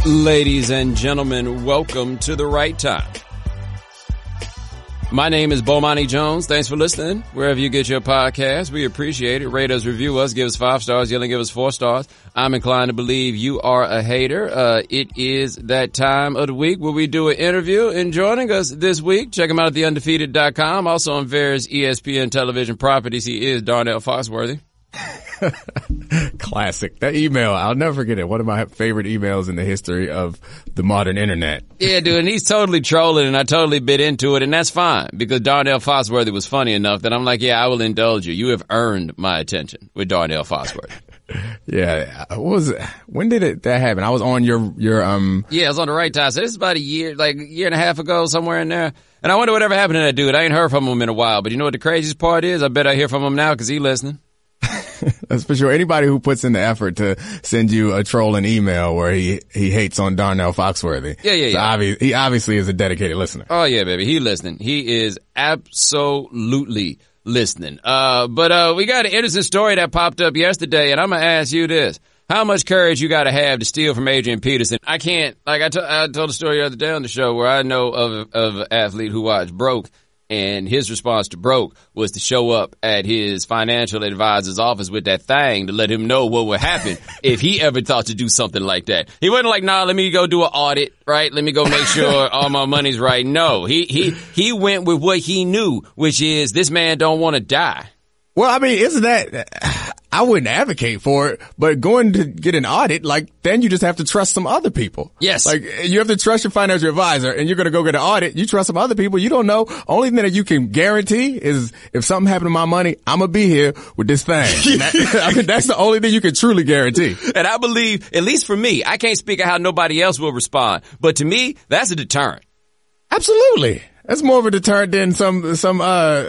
Ladies and gentlemen, welcome to The Right Time. My name is Bomani Jones. Thanks for listening. Wherever you get your podcast, we appreciate it. Rate us, review us, give us 5 stars. You only give us 4 stars. I'm inclined to believe you are a hater. It is that time of the week where we do an interview. And joining us this week, check him out at theundefeated.com. Also on various ESPN television properties, he is Darnell Foxworthy. Classic. That email, I'll never forget it. One of my favorite emails in the history of the modern internet. Yeah, dude, and he's totally trolling, and I totally bit into it, and that's fine, because Darnell Foxworthy was funny enough that I'm like, yeah, I will indulge you. You have earned my attention with Darnell Foxworthy. Yeah. What was it? When did that happen? I was on your Yeah, I was on The Right Time. So this is about a year and a half ago, somewhere in there. And I wonder whatever happened to that dude. I ain't heard from him in a while, but you know what the craziest part is? I bet I hear from him now because he's listening. That's for sure. Anybody who puts in the effort to send you a trolling email where he hates on Darnell Foxworthy. Yeah. He obviously is a dedicated listener. Oh yeah, baby. He listening. He is absolutely listening. But we got an interesting story that popped up yesterday, and I'm going to ask you this. How much courage you got to have to steal from Adrian Peterson? I can't, I told a story the other day on the show where I know of an athlete who watched Broke. And his response to Broke was to show up at his financial advisor's office with that thing to let him know what would happen if he ever thought to do something like that. He wasn't like, nah, let me go do an audit, right? Let me go make sure all my money's right. No, he went with what he knew, which is this man don't want to die. Well, I mean, isn't that, I wouldn't advocate for it, but going to get an audit, then you just have to trust some other people. Yes. You have to trust your financial advisor, and you're going to go get an audit. You trust some other people. You don't know. Only thing that you can guarantee is if something happened to my money, I'm going to be here with this thing. That's the only thing you can truly guarantee. And I believe, at least for me, I can't speak of how nobody else will respond, but to me, that's a deterrent. Absolutely. That's more of a deterrent than some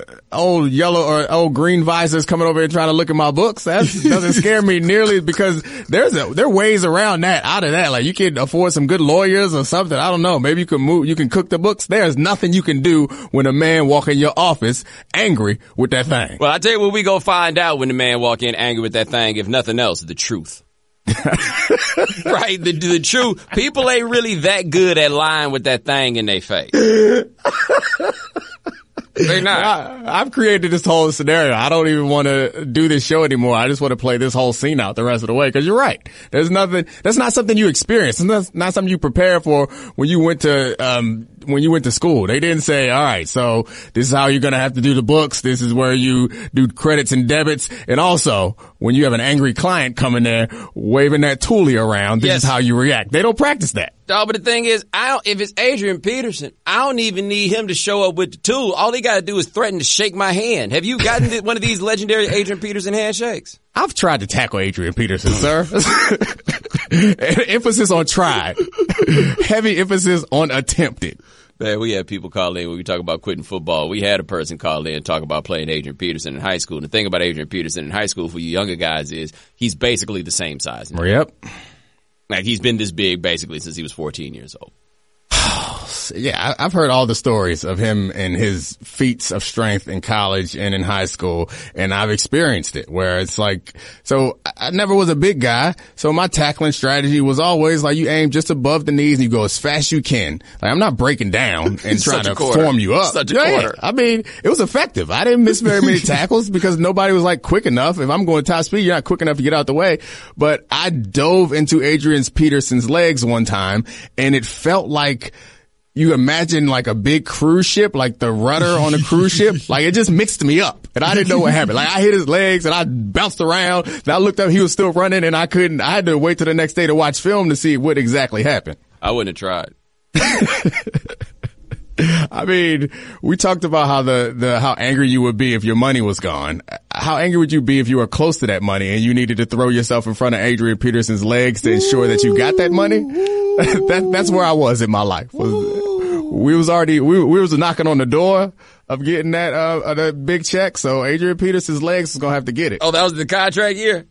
old yellow or old green visors coming over here trying to look at my books. That doesn't scare me nearly because there are ways around that, out of that. Like you can afford some good lawyers or something. I don't know. Maybe you can cook the books. There's nothing you can do when a man walk in your office angry with that thing. Well, I tell you what we gonna find out when the man walk in angry with that thing, if nothing else, the truth. Right, the truth. People ain't really that good at lying with that thing in their face. They're not. I've created this whole scenario. I don't even want to do this show anymore. I just want to play this whole scene out the rest of the way. Cause you're right. That's not something you experience. It's not something you prepare for when you went to school. They didn't say, all right, so this is how you're going to have to do the books. This is where you do credits and debits. And also when you have an angry client coming there waving that toolie around, this is how you react. They don't practice that. No, but the thing is, if it's Adrian Peterson, I don't even need him to show up with the tool. All he got to do is threaten to shake my hand. Have you gotten one of these legendary Adrian Peterson handshakes? I've tried to tackle Adrian Peterson, sir. Emphasis on tried. Heavy emphasis on attempted. Man, we had people call in when we talk about quitting football. We had a person call in and talk about playing Adrian Peterson in high school. And the thing about Adrian Peterson in high school for you younger guys is he's basically the same size now. Yep. Like he's been this big basically since he was 14 years old. Yeah, I've heard all the stories of him and his feats of strength in college and in high school, and I've experienced it where it's like, so I never was a big guy, so my tackling strategy was always like you aim just above the knees and you go as fast as you can. Like I'm not breaking down and trying to form you up. Such a quarter. I mean, it was effective. I didn't miss very many tackles because nobody was like quick enough. If I'm going top speed, you're not quick enough to get out the way. But I dove into Adrian Peterson's legs one time and it felt like you imagine like a big cruise ship, like the rudder on a cruise ship. Like it just mixed me up and I didn't know what happened. Like I hit his legs and I bounced around and I looked up, he was still running and I had to wait till the next day to watch film to see what exactly happened. I wouldn't have tried. I mean, we talked about how angry you would be if your money was gone. How angry would you be if you were close to that money and you needed to throw yourself in front of Adrian Peterson's legs to ensure that you got that money? That's where I was in my life. We was knocking on the door of getting that big check. So Adrian Peterson's legs was going to have to get it. Oh, that was the contract year?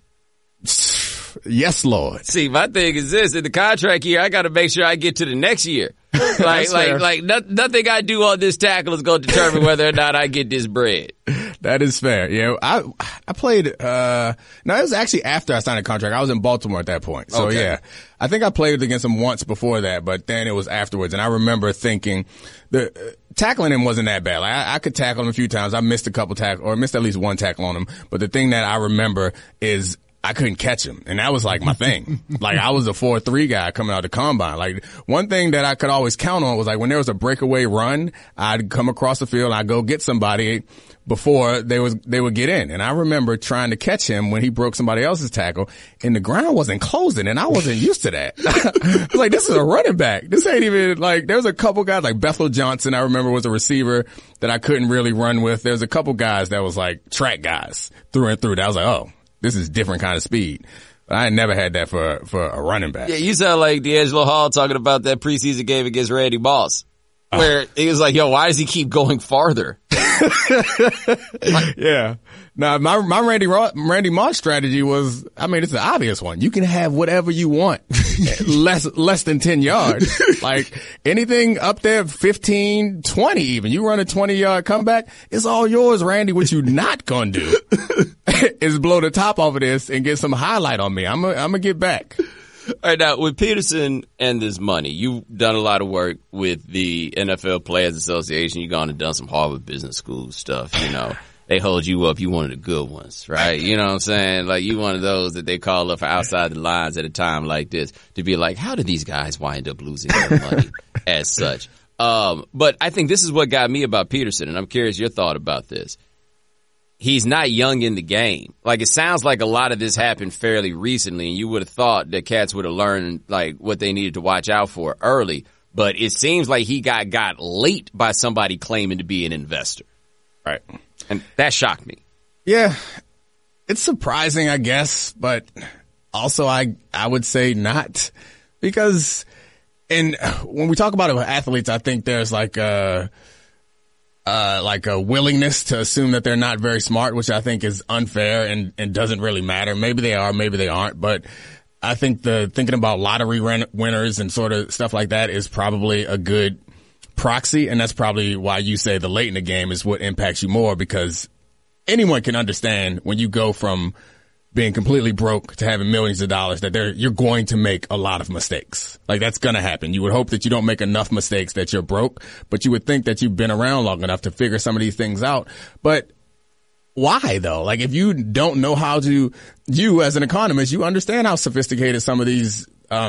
Yes, Lord. See, my thing is this. In the contract year, I got to make sure I get to the next year. Nothing I do on this tackle is going to determine whether or not I get this bread. That is fair. Yeah, I played, no, it was actually after I signed a contract. I was in Baltimore at that point. So okay. Yeah, I think I played against him once before that, but then it was afterwards. And I remember thinking tackling him wasn't that bad. Like I could tackle him a few times. I missed a couple tackles, or missed at least one tackle on him. But the thing that I remember is I couldn't catch him. And that was like my thing. Like I was a 4.3 guy coming out of the combine. Like one thing that I could always count on was like when there was a breakaway run, I'd come across the field and I'd go get somebody before they would get in. And I remember trying to catch him when he broke somebody else's tackle and the ground wasn't closing and I wasn't used to that. I was like, this is a running back. This ain't even like, there was a couple guys like Bethel Johnson, I remember was a receiver that I couldn't really run with. There's a couple guys that was like track guys through and through that I was like, oh, this is different kind of speed. But I never had that for a running back. Yeah, you sound like D'Angelo Hall talking about that preseason game against Randy Moss, where he was like, yo, why does he keep going farther? Yeah. Now, my Randy Moss strategy was, I mean, it's an obvious one. You can have whatever you want. less than 10 yards. Like anything up there, 15, 20 even. You run a 20-yard comeback, it's all yours, Randy. What you not gonna do is blow the top off of this and get some highlight on me. I'm gonna get back. All right, now, with Peterson and this money, you've done a lot of work with the NFL Players Association. You've gone and done some Harvard Business School stuff, you know. They hold you up. You one of the good ones, right? You know what I'm saying? Like, you one of those that they call up for outside the lines at a time like this to be like, how do these guys wind up losing their money as such? But I think this is what got me about Peterson, and I'm curious your thought about this. He's not young in the game. Like, it sounds like a lot of this happened fairly recently, and you would have thought that cats would have learned, like, what they needed to watch out for early. But it seems like he got late by somebody claiming to be an investor. Right. And that shocked me. Yeah. It's surprising, I guess, but also I would say not. Because when we talk about athletes, I think there's like a willingness to assume that they're not very smart, which I think is unfair and doesn't really matter. Maybe they are, maybe they aren't, but I think thinking about lottery winners and sort of stuff like that is probably a good proxy. And that's probably why you say the late in the game is what impacts you more, because anyone can understand when you go from being completely broke to having millions of dollars that you're going to make a lot of mistakes. Like that's going to happen. You would hope that you don't make enough mistakes that you're broke, but you would think that you've been around long enough to figure some of these things out. But why though? Like if you don't know you as an economist, you understand how sophisticated some of these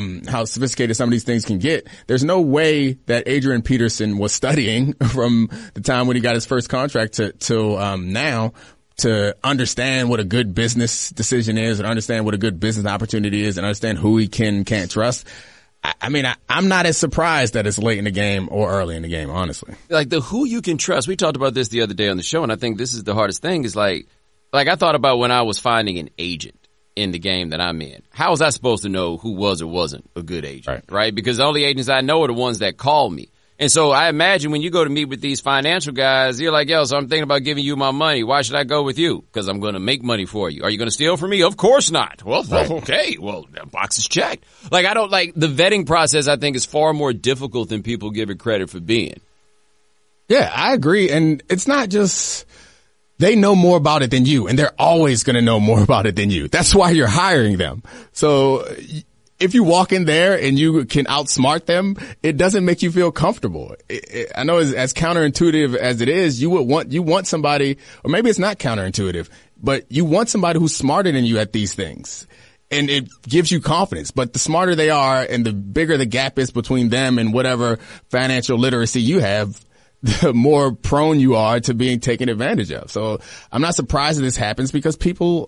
things can get. There's no way that Adrian Peterson was studying from the time when he got his first contract till now to understand what a good business decision is and understand what a good business opportunity is and understand who he can't trust. I mean, I'm not as surprised that it's late in the game or early in the game, honestly. Like the who you can trust. We talked about this the other day on the show, and I think this is the hardest thing is like I thought about when I was finding an agent in the game that I'm in. How was I supposed to know who was or wasn't a good agent, right? Because the only agents I know are the ones that call me. And so I imagine when you go to meet with these financial guys, you're like, yo, so I'm thinking about giving you my money. Why should I go with you? Because I'm going to make money for you. Are you going to steal from me? Of course not. Well, okay. Well, that box is checked. Like, I don't like the vetting process, I think, is far more difficult than people give it credit for being. Yeah, I agree. And it's not just they know more about it than you, and they're always going to know more about it than you. That's why you're hiring them. So if you walk in there and you can outsmart them, it doesn't make you feel comfortable. I know as counterintuitive as it is, you want somebody, or maybe it's not counterintuitive, but you want somebody who's smarter than you at these things. And it gives you confidence. But the smarter they are and the bigger the gap is between them and whatever financial literacy you have, the more prone you are to being taken advantage of. So I'm not surprised that this happens because people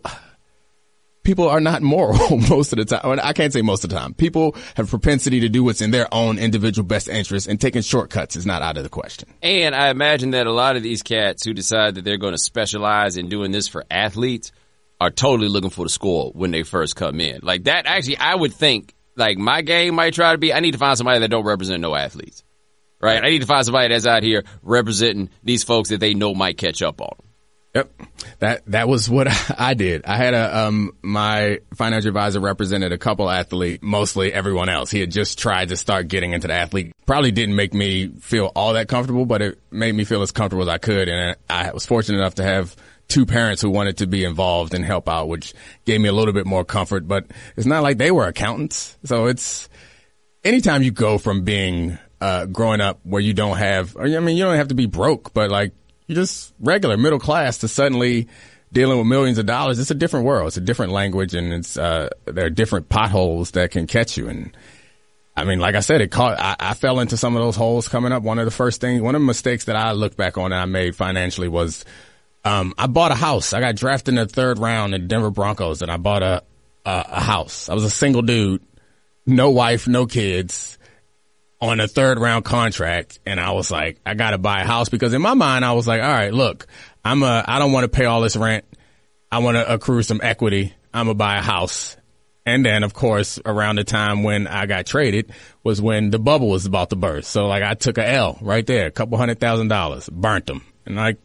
are not moral most of the time. I can't say most of the time. People have propensity to do what's in their own individual best interest, and taking shortcuts is not out of the question. And I imagine that a lot of these cats who decide that they're going to specialize in doing this for athletes are totally looking for the score when they first come in. Like that, actually, I would think, like my game might try to be, I need to find somebody that don't represent no athletes. Right? I need to find somebody that's out here representing these folks that they know might catch up on them. Yep. That was what I did. I had my financial advisor represented a couple athletes, mostly everyone else. He had just tried to start getting into the athlete. Probably didn't make me feel all that comfortable, but it made me feel as comfortable as I could. And I was fortunate enough to have two parents who wanted to be involved and help out, which gave me a little bit more comfort, but it's not like they were accountants. So it's anytime you go from being, growing up where you don't have, you don't have to be broke, but like, you're just regular middle class to suddenly dealing with millions of dollars. It's a different world. It's a different language, and it's there are different potholes that can catch you. And I mean, like I said, I fell into some of those holes coming up. One of the mistakes that I look back on and I made financially was I bought a house. I got drafted in the third round in Denver Broncos, and I bought a house. I was a single dude, no wife, no kids, on a third round contract. And I was like, I got to buy a house, because in my mind, I was like, all right, look, I don't want to pay all this rent. I want to accrue some equity. I'm going to buy a house. And then, of course, around the time when I got traded was when the bubble was about to burst. So like I took a L right there, $200,000, burnt them. And like,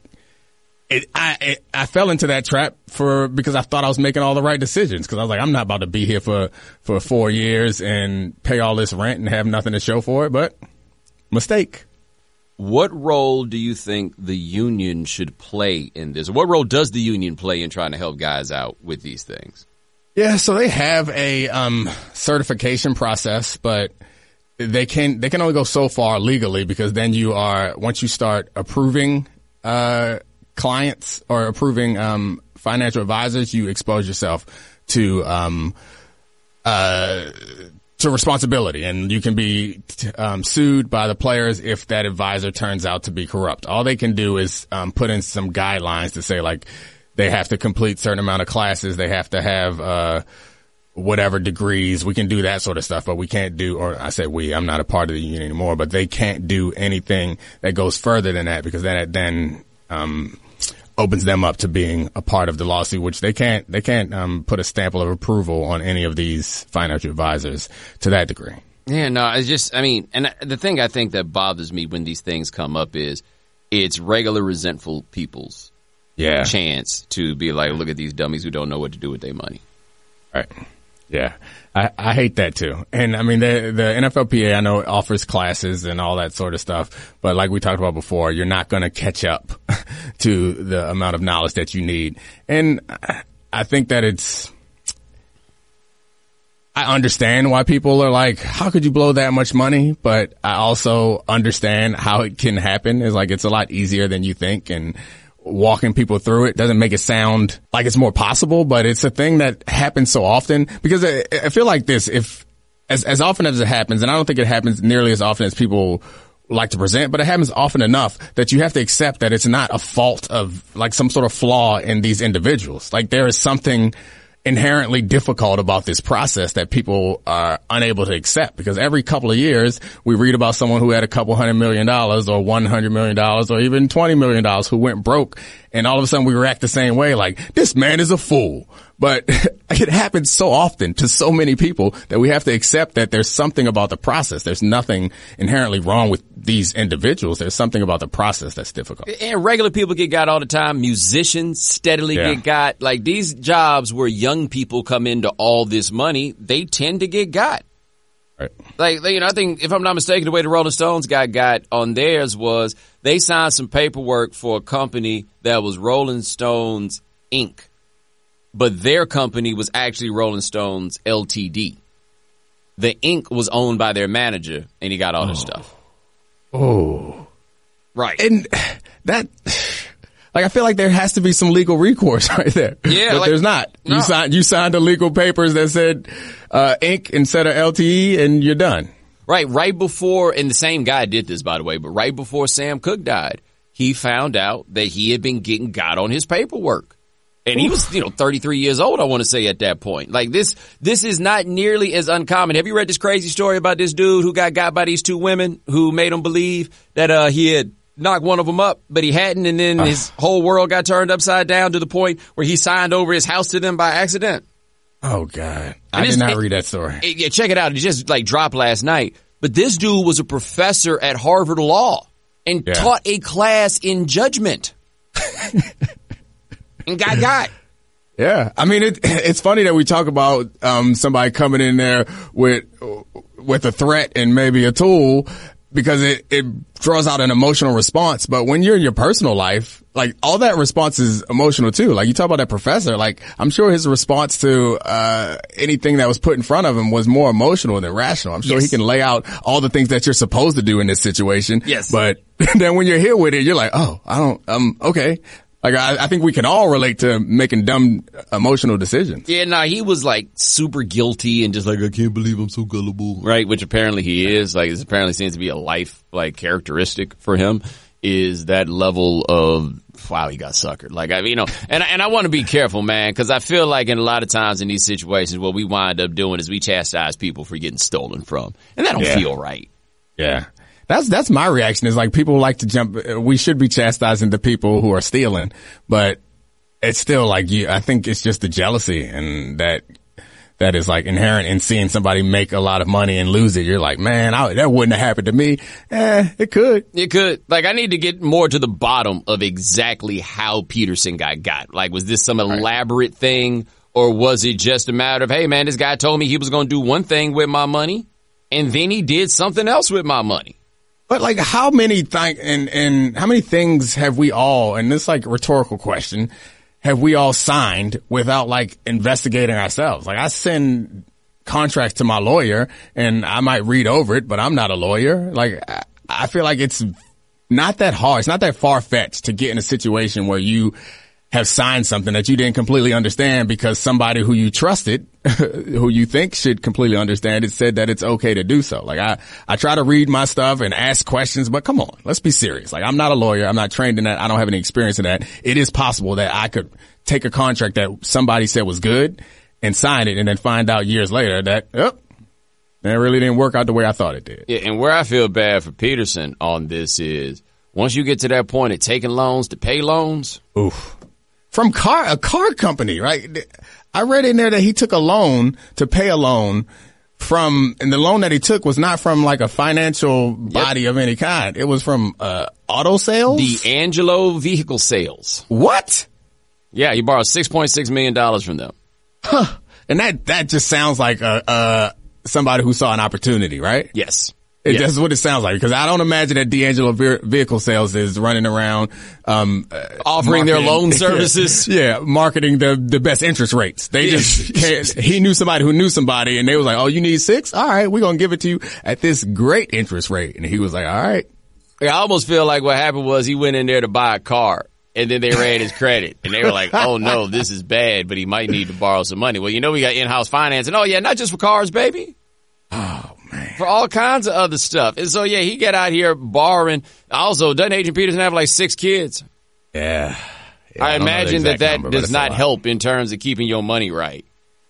I fell into that trap because I thought I was making all the right decisions. Cause I was like, I'm not about to be here for 4 years and pay all this rent and have nothing to show for it, but mistake. What role do you think the union should play in this? What role does the union play in trying to help guys out with these things? Yeah. So they have a, certification process, but they can only go so far legally, because then once you start approving, clients or approving financial advisors, you expose yourself to responsibility, and you can be sued by the players if that advisor turns out to be corrupt. All they can do is put in some guidelines to say, like, they have to complete certain amount of classes, they have to have whatever degrees. We can do that sort of stuff, but we can't do, or I say I'm not a part of the union anymore, but they can't do anything that goes further than that, because then opens them up to being a part of the lawsuit, which they can't put a stamp of approval on any of these financial advisors to that degree. Yeah, no, it's just, and the thing I think that bothers me when these things come up is it's regular resentful people's chance to be like, look at these dummies who don't know what to do with their money. Right. Yeah. I hate that too. And I mean, the NFLPA, I know, offers classes and all that sort of stuff, but like we talked about before, you're not going to catch up to the amount of knowledge that you need. And I think that I understand why people are like, how could you blow that much money? But I also understand how it can happen. It's like, it's a lot easier than you think, and walking people through it doesn't make it sound like it's more possible, but it's a thing that happens so often. Because I feel like this, if as often as it happens, and I don't think it happens nearly as often as people like to present, but it happens often enough that you have to accept that it's not a fault of, like, some sort of flaw in these individuals. Like, there is something inherently difficult about this process that people are unable to accept, because every couple of years we read about someone who had a couple $100 million or $100 million or even $20 million who went broke, and all of a sudden we react the same way, like, this man is a fool. But it happens so often to so many people that we have to accept that there's something about the process. There's nothing inherently wrong with these individuals. There's something about the process that's difficult. And regular people get got all the time. Musicians steadily get got. Like, these jobs where young people come into all this money, they tend to get got. Right. Like, I think, if I'm not mistaken, the way the Rolling Stones got on theirs was they signed some paperwork for a company that was Rolling Stones, Inc., but their company was actually Rolling Stones Ltd. The Inc. was owned by their manager, and he got all this stuff. Oh. Right. And that, like, I feel like there has to be some legal recourse right there. Yeah. But like, there's not. No. You signed the legal papers that said, Inc. instead of LTE, and you're done. Right before, and the same guy did this, by the way, but right before Sam Cooke died, he found out that he had been getting got on his paperwork. And he was, 33 years old, I want to say, at that point. Like, this is not nearly as uncommon. Have you read this crazy story about this dude who got by these two women who made him believe that he had knocked one of them up, but he hadn't, and then his whole world got turned upside down to the point where he signed over his house to them by accident? Oh, God. I did not read that story. Yeah, check it out. It just, dropped last night. But this dude was a professor at Harvard Law and taught a class in judgment. and got. Yeah. I mean, it's funny that we talk about, somebody coming in there with a threat and maybe a tool, because it draws out an emotional response. But when you're in your personal life, like, all that response is emotional too. Like, you talk about that professor, like, I'm sure his response to anything that was put in front of him was more emotional than rational. I'm sure he can lay out all the things that you're supposed to do in this situation. Yes. But then when you're here with it, you're like, oh, okay. Like, I think we can all relate to making dumb emotional decisions. Yeah, nah, he was like super guilty and just like, I can't believe I'm so gullible, right? Which apparently he is. Like, this apparently seems to be a life, like, characteristic for him, is that level of, wow, he got suckered. Like, I mean, you know, and I want to be careful, man, because I feel like in a lot of times in these situations, what we wind up doing is we chastise people for getting stolen from. And that don't feel right. Yeah. That's my reaction, is like, people like to jump. We should be chastising the people who are stealing, but it's still like, I think it's just the jealousy, and that is like inherent in seeing somebody make a lot of money and lose it. You're like, man, that wouldn't have happened to me. It could. It could. Like, I need to get more to the bottom of exactly how Peterson got. Like, was this some elaborate thing, or was it just a matter of, hey man, this guy told me he was going to do one thing with my money, and then he did something else with my money? But like, how many and how many things have we all, and this like rhetorical question, have we all signed without like investigating ourselves? Like, I send contracts to my lawyer and I might read over it, but I'm not a lawyer. Like, I feel like it's not that hard. It's not that far-fetched to get in a situation where you have signed something that you didn't completely understand because somebody who you trusted, who you think should completely understand it, said that it's okay to do so. Like, I try to read my stuff and ask questions, but come on, let's be serious. Like, I'm not a lawyer. I'm not trained in that. I don't have any experience in that. It is possible that I could take a contract that somebody said was good and sign it, and then find out years later that, it really didn't work out the way I thought it did. Yeah, and where I feel bad for Peterson on this is, once you get to that point of taking loans to pay loans. Oof. From a car company, right? I read in there that he took a loan to pay a loan and the loan that he took was not from like a financial body of any kind. It was from, auto sales? The Angelo Vehicle Sales. What? Yeah, he borrowed $6.6 million from them. Huh. And that just sounds like, somebody who saw an opportunity, right? Yes. That's what it sounds like, because I don't imagine that D'Angelo Vehicle Sales is running around, offering their loan services. Marketing the best interest rates. They he knew somebody who knew somebody, and they was like, oh, you need 6? All right, we're going to give it to you at this great interest rate. And he was like, all right. I almost feel like what happened was he went in there to buy a car, and then they ran his credit, and they were like, oh no, this is bad, but he might need to borrow some money. Well, you know, we got in-house financing. Oh yeah, not just for cars, baby. Oh, man. For all kinds of other stuff. And so, yeah, he got out here borrowing. Also, doesn't Adrian Peterson have like 6 kids? Yeah. I imagine that does not help in terms of keeping your money right.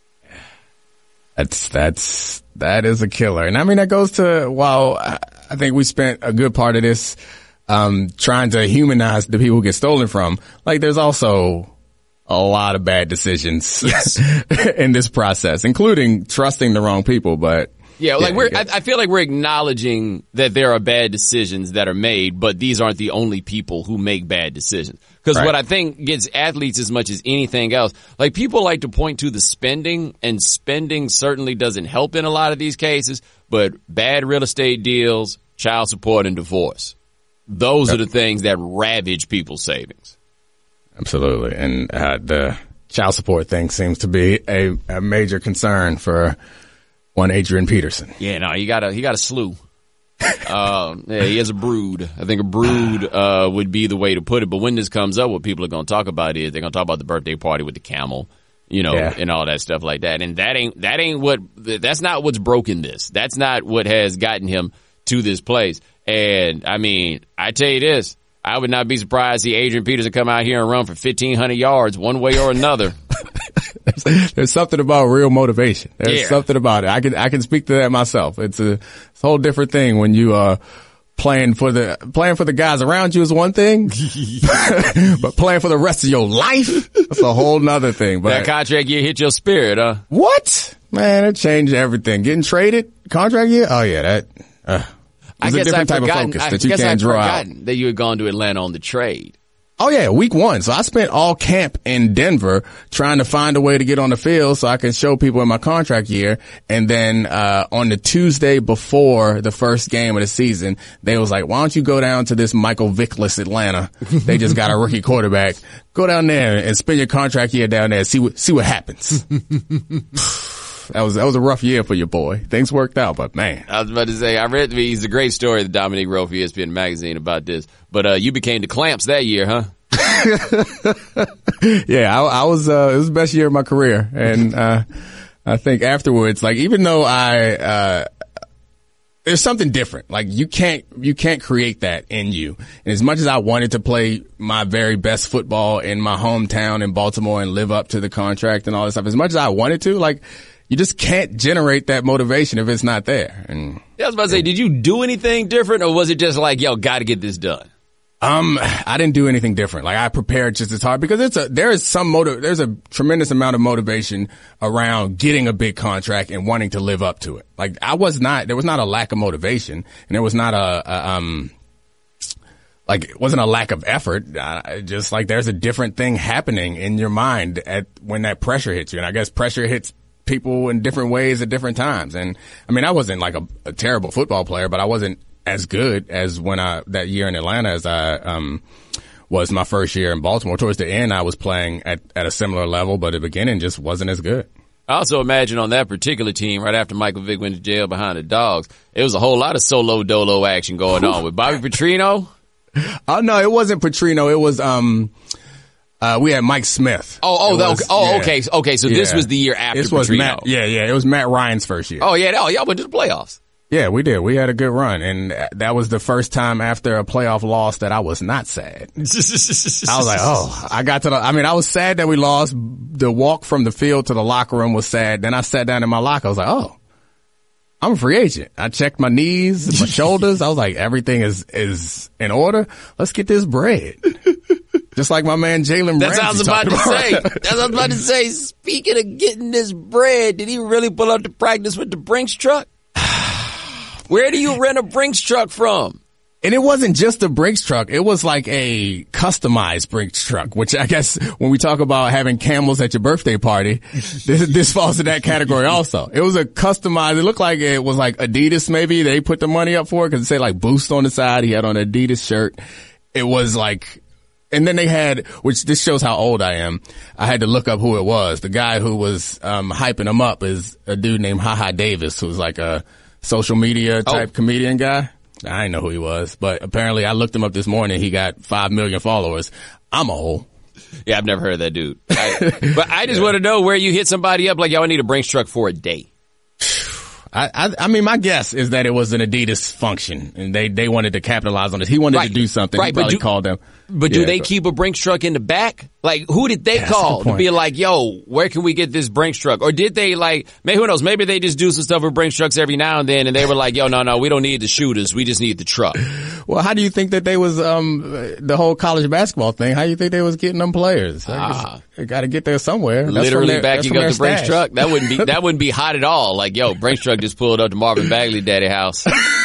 That is a killer. And I mean, that goes to, I think we spent a good part of this, trying to humanize the people who get stolen from. Like, there's also a lot of bad decisions in this process, including trusting the wrong people, but. Yeah, like I feel like we're acknowledging that there are bad decisions that are made, but these aren't the only people who make bad decisions. Because what I think gets athletes as much as anything else, like, people like to point to the spending, and spending certainly doesn't help in a lot of these cases, but bad real estate deals, child support, and divorce. Those are the things that ravage people's savings. Absolutely. And the child support thing seems to be a major concern for one Adrian Peterson. Yeah, no, he got a slew. He has a brood. I think a brood would be the way to put it. But when this comes up, what people are going to talk about is they're going to talk about the birthday party with the camel, and all that stuff like that. And that's not what's broken this. That's not what has gotten him to this place. And I mean, I tell you this, I would not be surprised to see Adrian Peterson come out here and run for 1,500 yards one way or another. There's something about real motivation. There's something about it. I can speak to that myself. It's a whole different thing when you playing for the guys around you is one thing, but playing for the rest of your life, that's a whole nother thing. But that contract year hit your spirit, huh? What? Man, it changed everything. Getting traded, contract year? Oh yeah, that I guess a different type of focus that you can't draw out. That you had gone to Atlanta on the trade. Oh yeah, week 1. So I spent all camp in Denver trying to find a way to get on the field so I could show people in my contract year. And then, on the Tuesday before the first game of the season, they was like, why don't you go down to this Michael Vick-less Atlanta? They just got a rookie quarterback. Go down there and spend your contract year down there and see what happens. That was a rough year for your boy. Things worked out, but man. I was about to say, I read it's a great story that Dominique wrote for ESPN Magazine about this. But you became the Clamps that year, huh? Yeah, I was, it was the best year of my career. And, I think afterwards, like, even though there's something different. Like, you can't create that in you. And as much as I wanted to play my very best football in my hometown in Baltimore and live up to the contract and all this stuff, as much as I wanted to, like, you just can't generate that motivation if it's not there. And yeah, I was about to say, did you do anything different, or was it just like, yo, got to get this done? I didn't do anything different. Like, I prepared just as hard because there's a tremendous amount of motivation around getting a big contract and wanting to live up to it. Like, there was not a lack of motivation, and there was not it wasn't a lack of effort. Just like there's a different thing happening in your mind when that pressure hits you. And I guess pressure hits people in different ways at different times. And I mean, I wasn't like a terrible football player, but I wasn't as good as that year in Atlanta as I was my first year in Baltimore. Towards the end, I was playing at a similar level, but at the beginning just wasn't as good. I also imagine on that particular team, right after Michael Vick went to jail behind the Dogs, it was a whole lot of solo dolo action going on with Bobby Petrino. Oh no, it wasn't Petrino. It was we had Mike Smith. Okay. So this was the year after Petrino. It was Matt Ryan's first year. Oh yeah, y'all went to the playoffs. Yeah, we did. We had a good run, and that was the first time after a playoff loss that I was not sad. I was like, I was sad that we lost. The walk from the field to the locker room was sad. Then I sat down in my locker. I was like, oh, I'm a free agent. I checked my knees, my shoulders. I was like, everything is in order. Let's get this bread. Just like my man Jalen Ramsey. That's what I was about to say. Speaking of getting this bread, did he really pull up to practice with the Brinks truck? Where do you rent a Brinks truck from? And it wasn't just a Brinks truck. It was like a customized Brinks truck, which I guess when we talk about having camels at your birthday party, this falls in that category also. It was a customized, it looked like it was like Adidas maybe. They put the money up for it because it said like Boost on the side. He had on an Adidas shirt. It was like, and then they had, which this shows how old I am. I had to look up who it was. The guy who was, hyping him up is a dude named HaHa Davis, who's like a social media type comedian guy. I didn't know who he was, but apparently I looked him up this morning. He got 5 million followers. I'm old. Yeah, I've never heard of that dude. But I just want to know where you hit somebody up like, yo, I need a Brinks truck for a day. I mean, my guess is that it was an Adidas function and they wanted to capitalize on it. He wanted to do something. He probably called them. But do they keep a Brinks truck in the back? Like, who did they call to be like, yo, where can we get this Brinks truck? Or did they maybe who knows? Maybe they just do some stuff with Brinks trucks every now and then and they were like, yo, no, we don't need the shooters. We just need the truck. Well, how do you think that they was, the whole college basketball thing? How do you think they was getting them players? They got to get there somewhere. Literally backing up the Brinks truck. That wouldn't be hot at all. Like, yo, Brinks truck just pulled up to Marvin Bagley daddy house.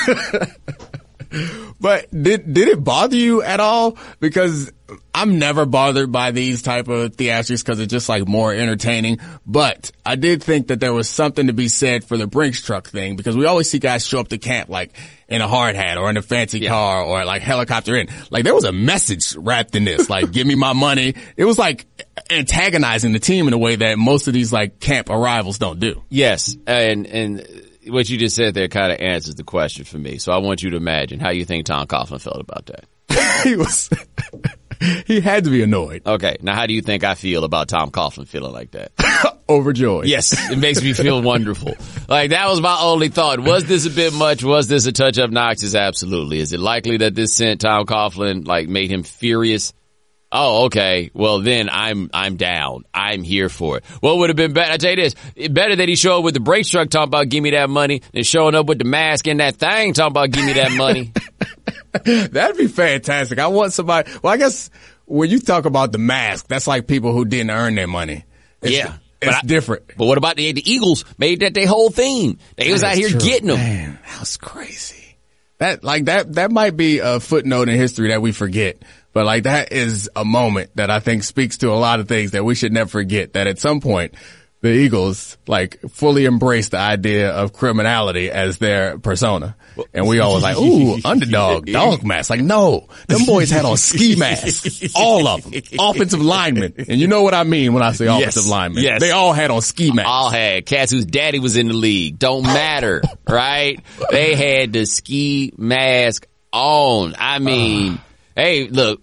But did it bother you at all? Because I'm never bothered by these type of theatrics because it's just like more entertaining. But I did think that there was something to be said for the Brinks truck thing because we always see guys show up to camp like in a hard hat or in a fancy car or like helicopter in. Like there was a message wrapped in this, like give me my money. It was like antagonizing the team in a way that most of these like camp arrivals don't do. Yes. And what you just said there kind of answers the question for me. So I want you to imagine how you think Tom Coughlin felt about that. He had to be annoyed. Okay. Now how do you think I feel about Tom Coughlin feeling like that? Overjoyed. Yes. It makes me feel wonderful. Like that was my only thought. Was this a bit much? Was this a touch obnoxious? Absolutely. Is it likely that this sent Tom Coughlin, made him furious? Oh, okay. Well, then I'm down. I'm here for it. What would have been better? I tell you this, better that he showed up with the Brinks truck talking about give me that money than showing up with the mask and that thing talking about give me that money. That'd be fantastic. I want somebody, well, I guess when you talk about the mask, that's like people who didn't earn their money. It's different. But what about the Eagles made that their whole theme? They was out here getting them. Man, that was crazy. That might be a footnote in history that we forget. But like that is a moment that I think speaks to a lot of things that we should never forget, that at some point the Eagles like fully embraced the idea of criminality as their persona. And we always like, ooh, underdog, dog mask. Like, no, them boys had on ski masks. All of them. Offensive linemen. And you know what I mean when I say offensive linemen. Yes. They all had on ski masks. All had cats whose daddy was in the league. Don't matter, right? They had the ski mask on. I mean, hey, look,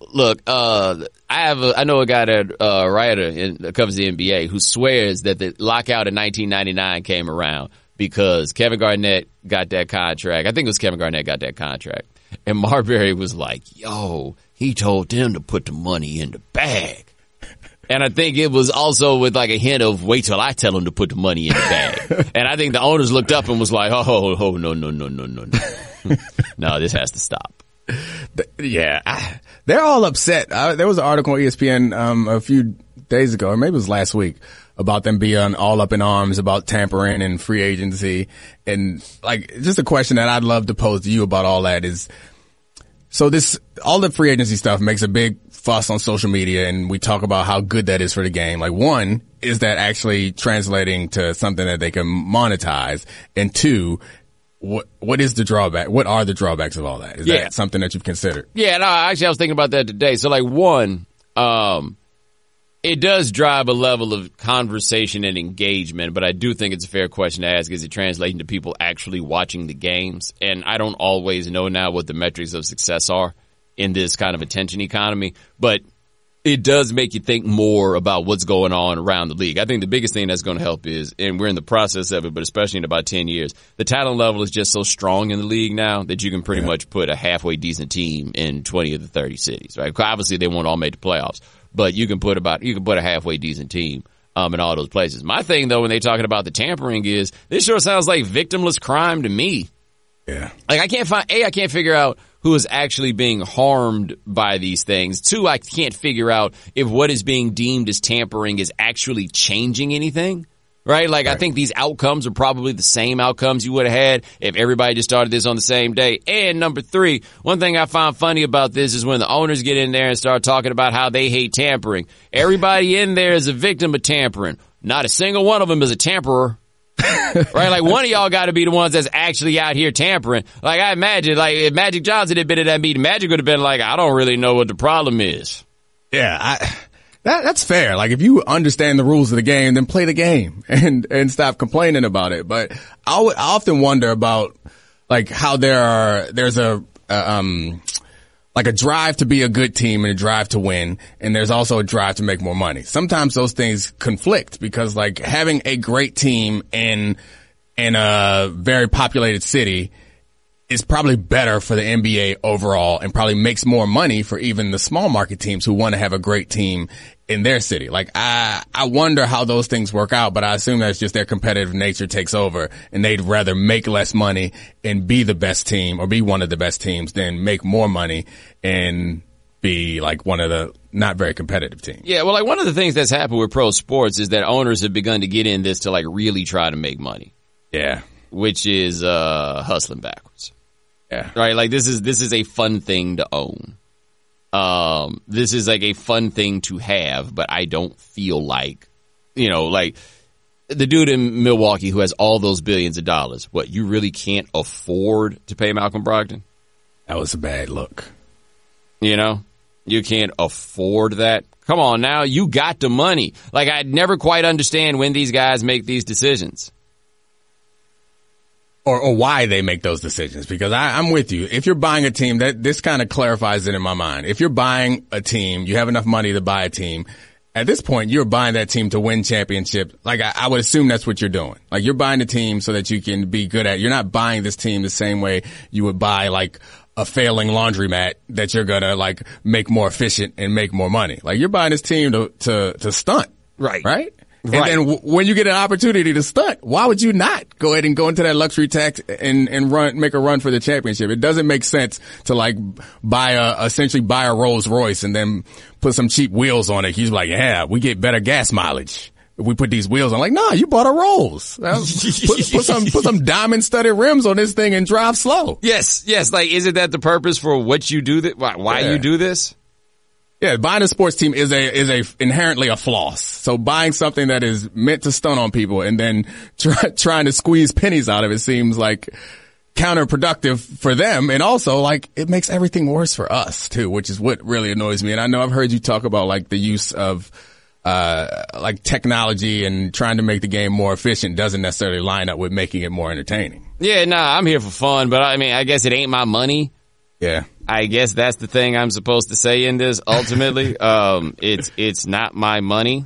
I know a guy that, writer that covers the NBA who swears that the lockout in 1999 came around because Kevin Garnett got that contract. I think it was Kevin Garnett got that contract. And Marbury was like, yo, he told them to put the money in the bag. And I think it was also with like a hint of wait till I tell him to put the money in the bag. And I think the owners looked up and was like, oh, no. No, this has to stop. Yeah, they're all upset. There was an article on ESPN a few days ago, or maybe it was last week, about them being all up in arms about tampering and free agency. And like, just a question that I'd love to pose to you about all that is, so all the free agency stuff makes a big fuss on social media, and we talk about how good that is for the game. Like, one, is that actually translating to something that they can monetize? And two, what is the drawback? What are the drawbacks of all that? Is that something that you've considered? Yeah, no, actually I was thinking about that today. So like one, it does drive a level of conversation and engagement, but I do think it's a fair question to ask, is it translating to people actually watching the games? And I don't always know now what the metrics of success are in this kind of attention economy, but it does make you think more about what's going on around the league. I think the biggest thing that's going to help is, and we're in the process of it, but especially in about 10 years, the talent level is just so strong in the league now that you can pretty much put a halfway decent team in 20 of the 30 cities, right? Obviously they won't all make the playoffs, but you can put a halfway decent team in all those places. My thing though, when they're talking about the tampering is, this sure sounds like victimless crime to me. Yeah. Like I can't figure out who is actually being harmed by these things. Two, I can't figure out if what is being deemed as tampering is actually changing anything. Right? Like, right. I think these outcomes are probably the same outcomes you would have had if everybody just started this on the same day. And number three, one thing I find funny about this is when the owners get in there and start talking about how they hate tampering. Everybody in there is a victim of tampering. Not a single one of them is a tamperer. Right? Like, one of y'all got to be the ones that's actually out here tampering. Like, I imagine, like, if Magic Johnson had been at that meeting, Magic would have been like, I don't really know what the problem is. Yeah, that's fair. Like, if you understand the rules of the game, then play the game and stop complaining about it. But I often wonder about, like, how there's a drive to be a good team and a drive to win, and there's also a drive to make more money. Sometimes those things conflict because, like, having a great team in a very populated city is probably better for the NBA overall and probably makes more money for even the small market teams who want to have a great team in their city. Like, I wonder how those things work out, but I assume that's just their competitive nature takes over and they'd rather make less money and be the best team or be one of the best teams than make more money and be like one of the not very competitive teams. Yeah, well, like, one of the things that's happened with pro sports is that owners have begun to get in this to, like, really try to make money. Yeah. Which is hustling backwards. Yeah. Right? Like, this is a fun thing to own. This is like a fun thing to have, but I don't feel like, like the dude in Milwaukee who has all those billions of dollars. What, you really can't afford to pay Malcolm Brogdon? That was a bad look. You can't afford that. Come on now. You got the money. Like, I never quite understand when these guys make these decisions. Or why they make those decisions, because I'm with you. If you're buying a team, this kind of clarifies it in my mind. If you're buying a team, you have enough money to buy a team. At this point, you're buying that team to win championships. Like, I would assume that's what you're doing. Like, you're buying a team so that you can be good at it. You're not buying this team the same way you would buy, like, a failing laundromat that you're gonna, like, make more efficient and make more money. Like, you're buying this team to stunt. Right. Right? And then when you get an opportunity to stunt, why would you not go ahead and go into that luxury tax and make a run for the championship? It doesn't make sense to, like, essentially buy a Rolls Royce and then put some cheap wheels on it. He's like, yeah, we get better gas mileage if we put these wheels on. Like, nah, you bought a Rolls. Put some diamond studded rims on this thing and drive slow. Yes. Like, isn't that the purpose for what you do? Why you do this? Yeah, buying a sports team is a inherently a floss. So buying something that is meant to stun on people and then trying to squeeze pennies out of it seems like counterproductive for them. And also, like, it makes everything worse for us too, which is what really annoys me. And I know I've heard you talk about like the use of like technology and trying to make the game more efficient doesn't necessarily line up with making it more entertaining. Yeah, I'm here for fun, but I mean, I guess it ain't my money. Yeah. I guess that's the thing I'm supposed to say in this. Ultimately, it's not my money.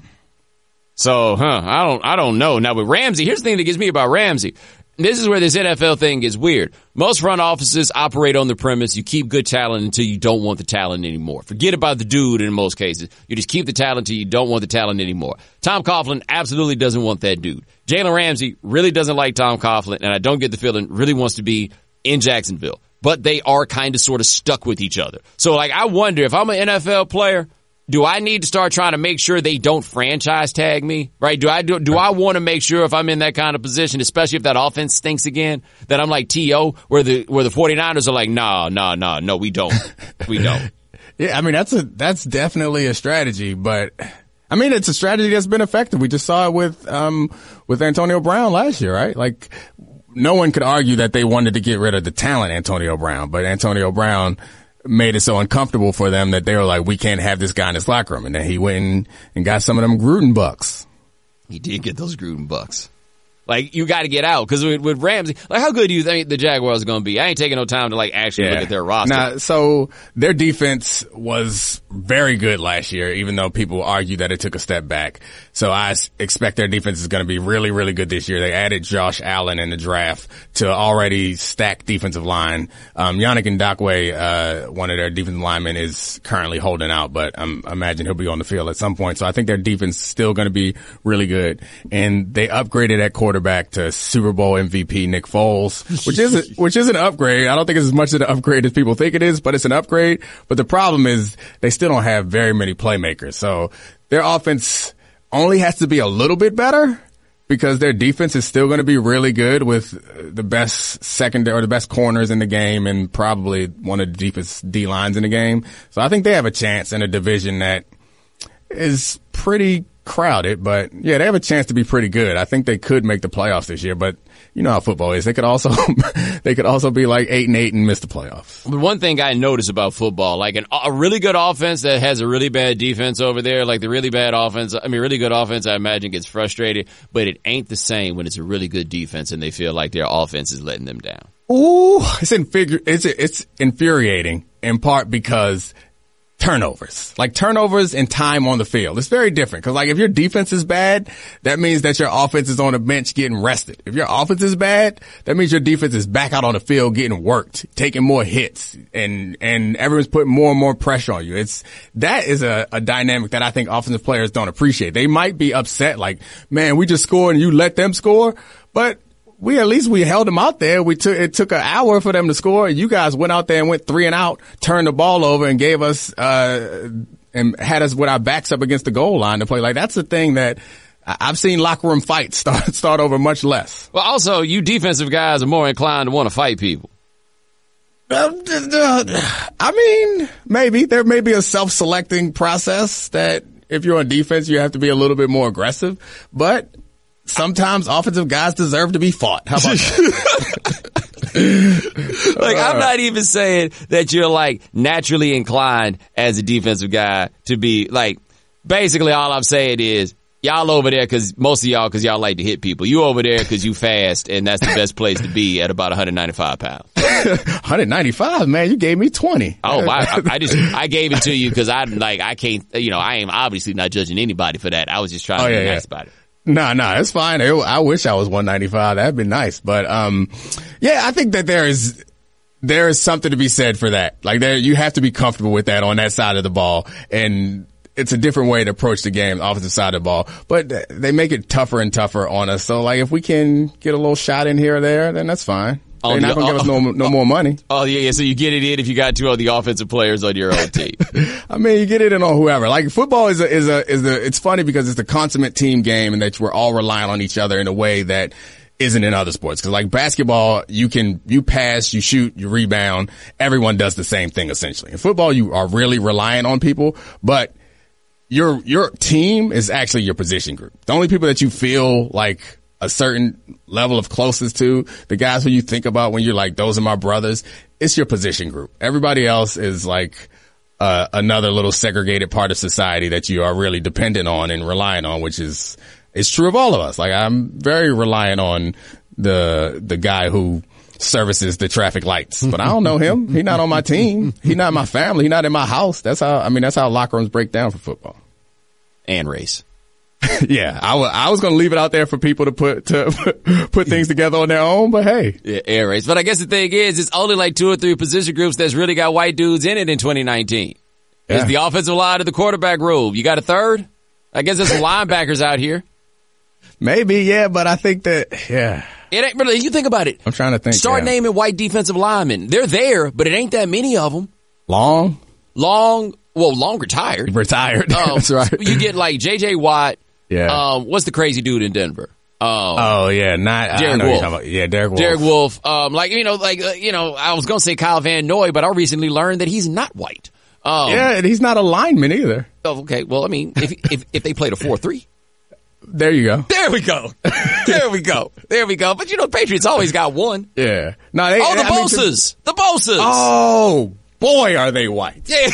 So, I don't know. Now with Ramsey, here's the thing that gets me about Ramsey. This is where this NFL thing gets weird. Most front offices operate on the premise you keep good talent until you don't want the talent anymore. Forget about the dude in most cases. You just keep the talent until you don't want the talent anymore. Tom Coughlin absolutely doesn't want that dude. Jalen Ramsey really doesn't like Tom Coughlin, and I don't get the feeling really wants to be in Jacksonville. But they are kind of sort of stuck with each other. So, like, I wonder if I'm an NFL player, do I need to start trying to make sure they don't franchise tag me? Right? Do I want to make sure if I'm in that kind of position, especially if that offense stinks again, that I'm like T.O., where the 49ers are like, no, we don't. We don't. Yeah, I mean, that's definitely a strategy, but I mean, it's a strategy that's been effective. We just saw it with Antonio Brown last year, right? Like, no one could argue that they wanted to get rid of the talent Antonio Brown, but Antonio Brown made it so uncomfortable for them that they were like, we can't have this guy in this locker room. And then he went and got some of them Gruden bucks. He did get those Gruden bucks. Like, you got to get out. Because with Ramsey, like, how good do you think the Jaguars are going to be? I ain't taking no time to, like, actually look at their roster. Nah, so their defense was very good last year, even though people argue that it took a step back. So I expect their defense is going to be really, really good this year. They added Josh Allen in the draft to already stacked defensive line. Yannick Ngakoue, one of their defensive linemen, is currently holding out, but I imagine he'll be on the field at some point. So I think their defense is still going to be really good. And they upgraded at quarterback to Super Bowl MVP Nick Foles, which is an upgrade. I don't think it's as much of an upgrade as people think it is, but it's an upgrade. But the problem is they still don't have very many playmakers. So their offense only has to be a little bit better because their defense is still going to be really good with the best secondary or the best corners in the game and probably one of the deepest D lines in the game. So I think they have a chance in a division that is pretty crowded, but yeah, they have a chance to be pretty good. I think they could make the playoffs this year, but you know how football is. They could also be like 8-8 and miss the playoffs. But one thing I notice about football, like a really good offense that has a really bad defense over there, like the really good offense, I imagine gets frustrated, but it ain't the same when it's a really good defense and they feel like their offense is letting them down. Ooh, it's infuriating in part because turnovers and time on the field. It's very different. Cause like if your defense is bad, that means that your offense is on the bench getting rested. If your offense is bad, that means your defense is back out on the field getting worked, taking more hits and everyone's putting more and more pressure on you. That is a dynamic that I think offensive players don't appreciate. They might be upset like, man, we just scored and you let them score, but we held them out there. It took an hour for them to score. You guys went out there and went 3 and out, turned the ball over and gave us, and had us with our backs up against the goal line to play. Like that's the thing that I've seen locker room fights start over much less. Well, also you defensive guys are more inclined to want to fight people. I mean, maybe there may be a self-selecting process that if you're on defense, you have to be a little bit more aggressive, but sometimes offensive guys deserve to be fought. How about that? Like, I'm not even saying that you're like naturally inclined as a defensive guy to be like, basically all I'm saying is y'all over there cause y'all like to hit people. You over there cause you fast and that's the best place to be at about 195 pounds. 195, man, you gave me 20. Oh, I gave it to you cause I can't, I am obviously not judging anybody for that. I was just trying to be nice about it. No, it's fine. I wish I was 195. That'd be nice. But, I think that there is something to be said for that. Like you have to be comfortable with that on that side of the ball. And it's a different way to approach the game, the offensive side of the ball. But they make it tougher and tougher on us. So like if we can get a little shot in here or there, then that's fine. They're not going to give us no more money. Oh, yeah. So you get it in if you got 2 of the offensive players on your own team. I mean, you get it in on whoever. Like football it's funny because it's the consummate team game and that we're all relying on each other in a way that isn't in other sports. Cause like basketball, you pass, you shoot, you rebound. Everyone does the same thing essentially. In football, you are really reliant on people, but your team is actually your position group. The only people that you feel like a certain level of closeness to, the guys who you think about when you're like, those are my brothers, it's your position group. Everybody else is like another little segregated part of society that you are really dependent on and relying on, which is, it's true of all of us. Like I'm very reliant on the guy who services the traffic lights, but I don't know him. He's not on my team. He's not in my family. He's not in my house. That's how locker rooms break down for football. And race. Yeah, I was going to leave it out there for people to put things together on their own, but hey. Yeah, air race. But I guess the thing is, it's only like 2 or 3 position groups that's really got white dudes in it in 2019. Yeah. It's the offensive line to the quarterback room. You got a third? I guess there's some linebackers out here. Maybe, yeah, but I think that, yeah. It ain't really, you think about it. I'm trying to think. Start naming white defensive linemen. They're there, but it ain't that many of them. Long retired. Retired. That's right. You get like J.J. Watt. Yeah. What's the crazy dude in Denver? Yeah, Derek Wolfe. Derek Wolfe. Derek Wolfe. I was gonna say Kyle Van Noy, but I recently learned that he's not white. Yeah, and he's not a lineman either. Oh, okay. Well, I mean, if they played a 4-3. There you go. There we go. There we go. There we go. But the Patriots always got one. Yeah. No, the Bosas. The Bosas. Oh, boy, are they white. Yeah.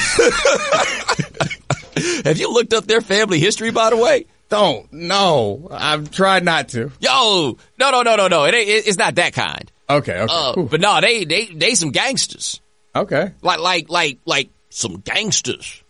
Have you looked up their family history, by the way? No. I've tried not to. Yo, no. It's not that kind. Okay. But no, they some gangsters. Okay. Like some gangsters.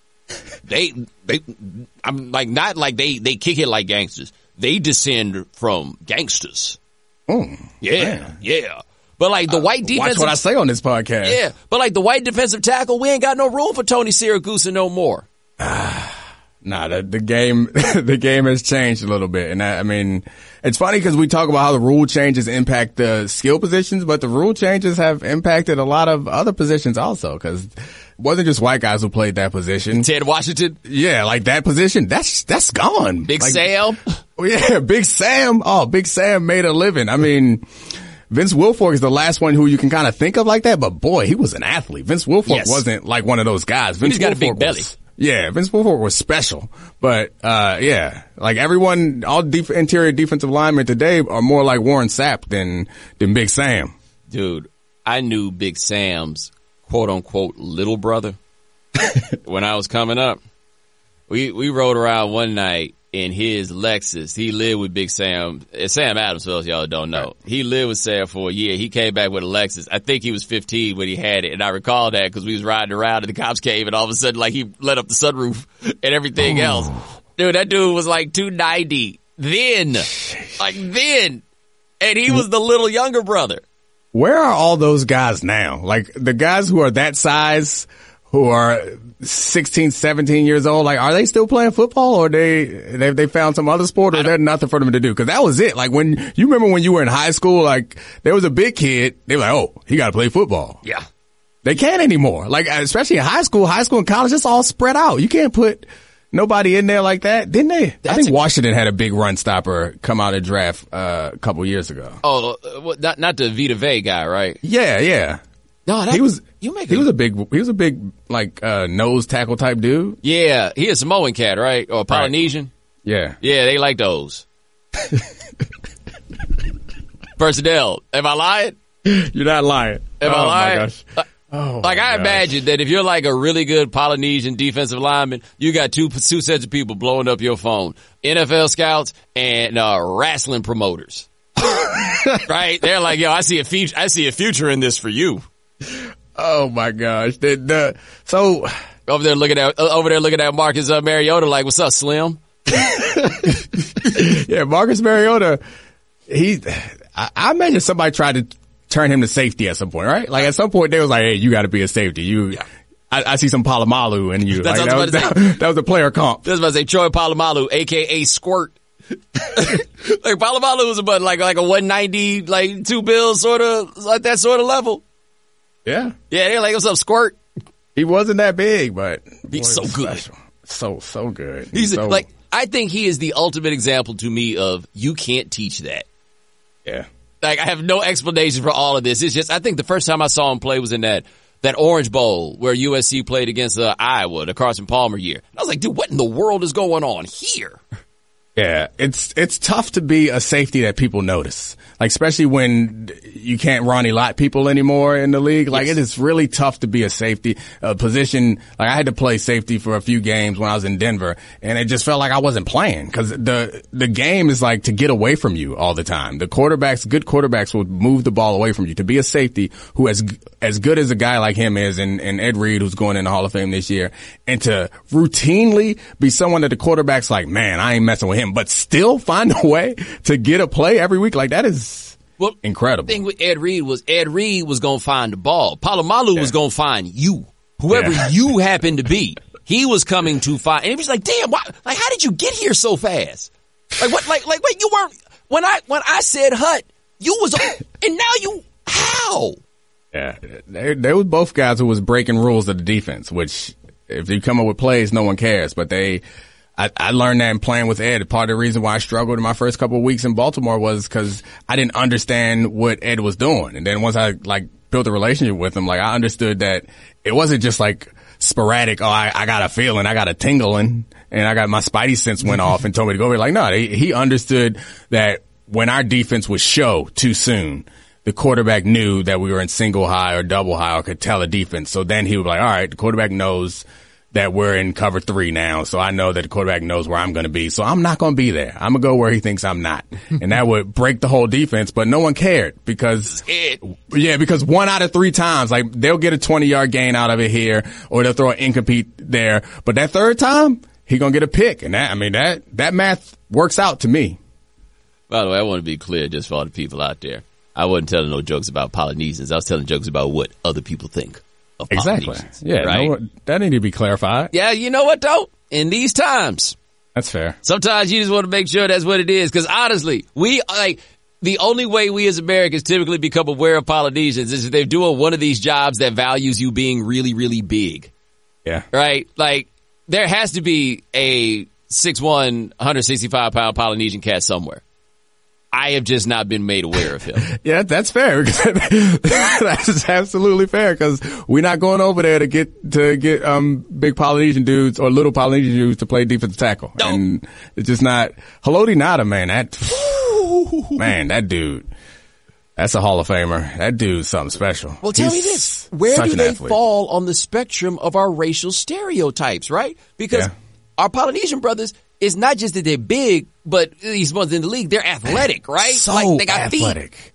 I'm like, not like they kick it like gangsters. They descend from gangsters. Yeah. But like the white defensive. Watch what I say on this podcast. Yeah. But like the white defensive tackle, we ain't got no room for Tony Siragusa no more. Nah, the game has changed a little bit. And it's funny because we talk about how the rule changes impact the skill positions, but the rule changes have impacted a lot of other positions also, because it wasn't just white guys who played that position. Ted Washington? Yeah, like that position, that's gone. Big Sam? Yeah, Big Sam. Oh, Big Sam made a living. Vince Wilfork is the last one who you can kind of think of like that, but boy, he was an athlete. Vince Wilfork wasn't like one of those guys. He's got a big belly. Yeah, Vince Wilfork was special, but like everyone, all interior defensive linemen today are more like Warren Sapp than Big Sam. Dude, I knew Big Sam's quote unquote little brother when I was coming up. We rode around one night in his Lexus. He lived with Big Sam. Sam Adams, for those y'all don't know. He lived with Sam for a year. He came back with a Lexus. I think he was 15 when he had it. And I recall that because we was riding around and the cops came and all of a sudden like he let up the sunroof and everything else. Dude, that dude was like 290 then. And he was the little younger brother. Where are all those guys now? Like the guys who are that size, who are 16, 17 years old, like, are they still playing football, or they found some other sport, or there's nothing for them to do? Cause that was it. Like you remember when you were in high school, like there was a big kid, they were like, oh, he gotta play football. Yeah. They can't anymore. Like, especially in high school and college, it's all spread out. You can't put nobody in there like that, didn't they? I think Washington had a big run stopper come out of draft, a couple years ago. Oh, not the Vita Vea guy, right? Yeah. No, he was a big like nose tackle type dude. Yeah, he a Samoan cat, right? Or a Polynesian. Right. Yeah, they like those. Personnel, am I lying? You're not lying. Am I lying? My gosh. I imagine that if you're like a really good Polynesian defensive lineman, you got two sets of people blowing up your phone: NFL scouts and wrestling promoters. Right? They're like, yo, I see a future in this for you. Oh my gosh. So over there looking at Marcus Mariota like, what's up, Slim? Yeah, Marcus Mariota, I imagine somebody tried to turn him to safety at some point, right? Like at some point they was like, hey, you gotta be a safety. I see some Palomalu in you. That's like, that was a player comp. That's what I say, Troy Polamalu, aka Squirt. Like Polamalu was about like a 190, like 2 bills, sort of like that sort of level. Yeah. Yeah, they're like, what's up, Squirt? He wasn't that big, but he's so good. So good. He's like, I think he is the ultimate example to me of you can't teach that. Yeah. Like, I have no explanation for all of this. It's just, I think the first time I saw him play was in that Orange Bowl where USC played against Iowa, the Carson Palmer year. And I was like, dude, what in the world is going on here? Yeah, it's tough to be a safety that people notice. Like, especially when you can't Ronnie Lott people anymore in the league. Like, Yes. it is really tough to be a safety, position. Like, I had to play safety for a few games when I was in Denver, and it just felt like I wasn't playing because the game is like to get away from you all the time. Good quarterbacks will move the ball away from you. To be a safety who as good as a guy like him is, and Ed Reed, who's going in the Hall of Fame this year, and to routinely be someone that the quarterback's like, man, I ain't messing with him, but still find a way to get a play every week, like that is incredible. The thing with Ed Reed was going to find the ball. Palomalu was going to find you. Whoever you happen to be, he was coming to find. And he was like, damn, why, like, how did you get here so fast? Like, what, like, wait, you weren't, when I said Hut, you was, and now you, how? Yeah, they were both guys who was breaking rules of the defense, which if you come up with plays, no one cares. But I learned that in playing with Ed. Part of the reason why I struggled in my first couple of weeks in Baltimore was because I didn't understand what Ed was doing. And then once I built a relationship with him, I understood that it wasn't just sporadic. Oh, I got a feeling, I got a tingling, and I got my spidey sense went off and told me to go over. No, he understood that when our defense would show too soon, the quarterback knew that we were in single high or double high or could tell the defense. So then he would be like, all right, the quarterback knows that we're in cover 3 now. So I know that the quarterback knows where I'm going to be. So I'm not going to be there. I'm going to go where he thinks I'm not. And that would break the whole defense, but no one cared because 1 out of 3 times, they'll get a 20-yard gain out of it here or they'll throw an incomplete there. But that third time, he going to get a pick. And that math works out to me. By the way, I want to be clear just for all the people out there. I wasn't telling no jokes about Polynesians. I was telling jokes about what other people think of Polynesians. Exactly. Yeah, right? That needed to be clarified. Yeah, you know what, though? In these times, that's fair. Sometimes you just want to make sure that's what it is. Because honestly, the only way we as Americans typically become aware of Polynesians is if they're doing one of these jobs that values you being really, really big. Yeah. Right? Like, there has to be a 6'1", 165-pound Polynesian cat somewhere. I have just not been made aware of him. Yeah, that's fair. That's absolutely fair because we're not going over there to get big Polynesian dudes or little Polynesian dudes to play defensive tackle. No. And it's just not Haloti Ngata, man. That dude. That's a Hall of Famer. That dude's something special. Well, tell me this. Where do they fall on the spectrum of our racial stereotypes, right? Because our Polynesian brothers, it's not just that they're big, but these ones in the league, they're athletic, right? They got athletic. Feet.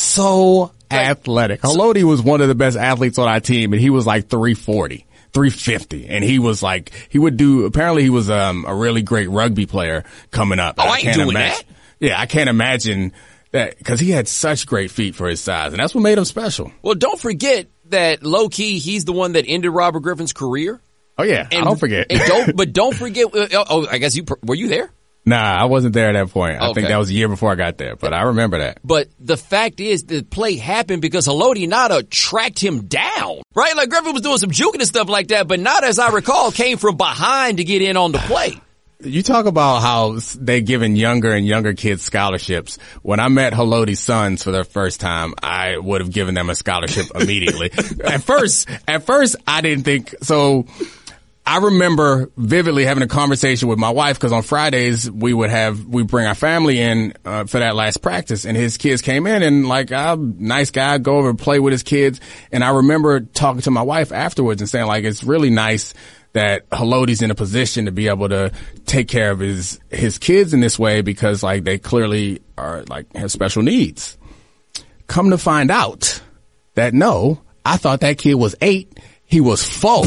So athletic. Haloti was one of the best athletes on our team, and he was 340, 350. And he was apparently he was a really great rugby player coming up. Oh, I ain't doing that. Yeah, I can't imagine that because he had such great feet for his size, and that's what made him special. Well, don't forget that low key, he's the one that ended Robert Griffin's career. Oh yeah, I don't forget. Don't forget. I guess were you there? Nah, I wasn't there at that point. I think that was a year before I got there, but I remember that. But the fact is, the play happened because Haloti Ngata tracked him down, right? Like Griffin was doing some juking and stuff like that, but Ngata, as I recall, came from behind to get in on the play. You talk about how they giving younger and younger kids scholarships. When I met Haloti's sons for their first time, I would have given them a scholarship immediately. At first, I didn't think so. I remember vividly having a conversation with my wife because on Fridays we bring our family in for that last practice, and his kids came in and nice guy, go over and play with his kids. And I remember talking to my wife afterwards and saying it's really nice that Haloti's in a position to be able to take care of his kids in this way because they clearly are have special needs. Come to find out that no, I thought that kid was 8. He was 4.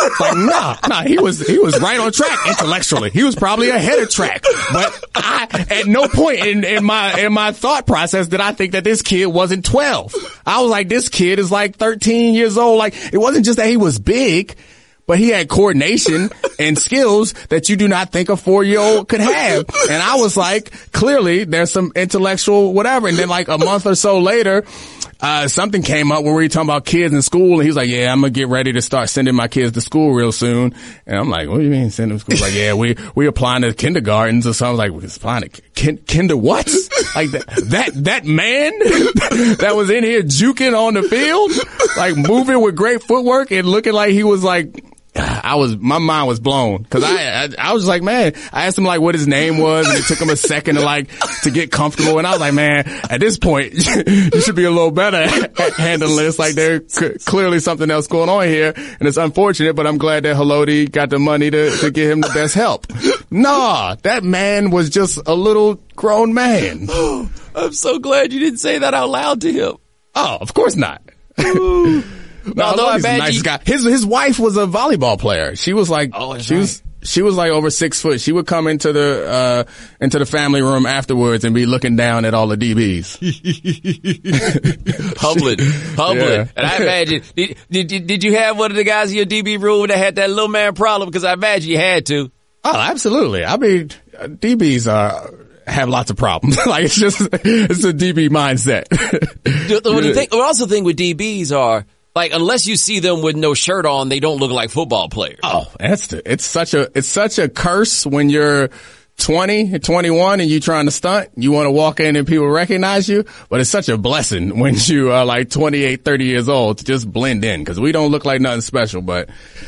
Nah, he was right on track intellectually. He was probably ahead of track. But at no point in my thought process did I think that this kid wasn't 12. I was like, this kid is 13 years old. It wasn't just that he was big, but he had coordination and skills that you do not think a 4-year-old could have. And I was clearly there's some intellectual whatever. And then a month or so later, Something came up where we were talking about kids in school, and he was like, yeah, I'm going to get ready to start sending my kids to school real soon. And I'm like, what do you mean send them to school? He's like, yeah, we applying to kindergartens or something. I was like, we're applying to kinder what? Like that man that was in here juking on the field, like moving with great footwork and looking like he was like, my mind was blown because I was like, man, I asked him like what his name was, and it took him a second to get comfortable. And I was like, man, at this point, you should be a little better at handling this. Like there's clearly something else going on here, and it's unfortunate, but I'm glad that Haloti got the money to get him the best help. Nah, that man was just a little grown man. I'm so glad you didn't say that out loud to him. Oh, of course not. No, I he's a nice guy. His wife was a volleyball player. She was like, she was like over 6 foot. She would come into the family room afterwards and be looking down at all the DBs. Humbling. Yeah. And I imagine, did you have one of the guys in your DB room that had that little man problem? Because I imagine you had to. Oh, absolutely. I mean, DBs have lots of problems. Like it's a DB mindset. The also thing with DBs are, like, unless you see them with no shirt on, they don't look like football players. Oh, it's such a curse when you're 20, 21 and you trying to stunt. You want to walk in and people recognize you, but it's such a blessing when you are like 28, 30 years old to just blend in because we don't look like nothing special. But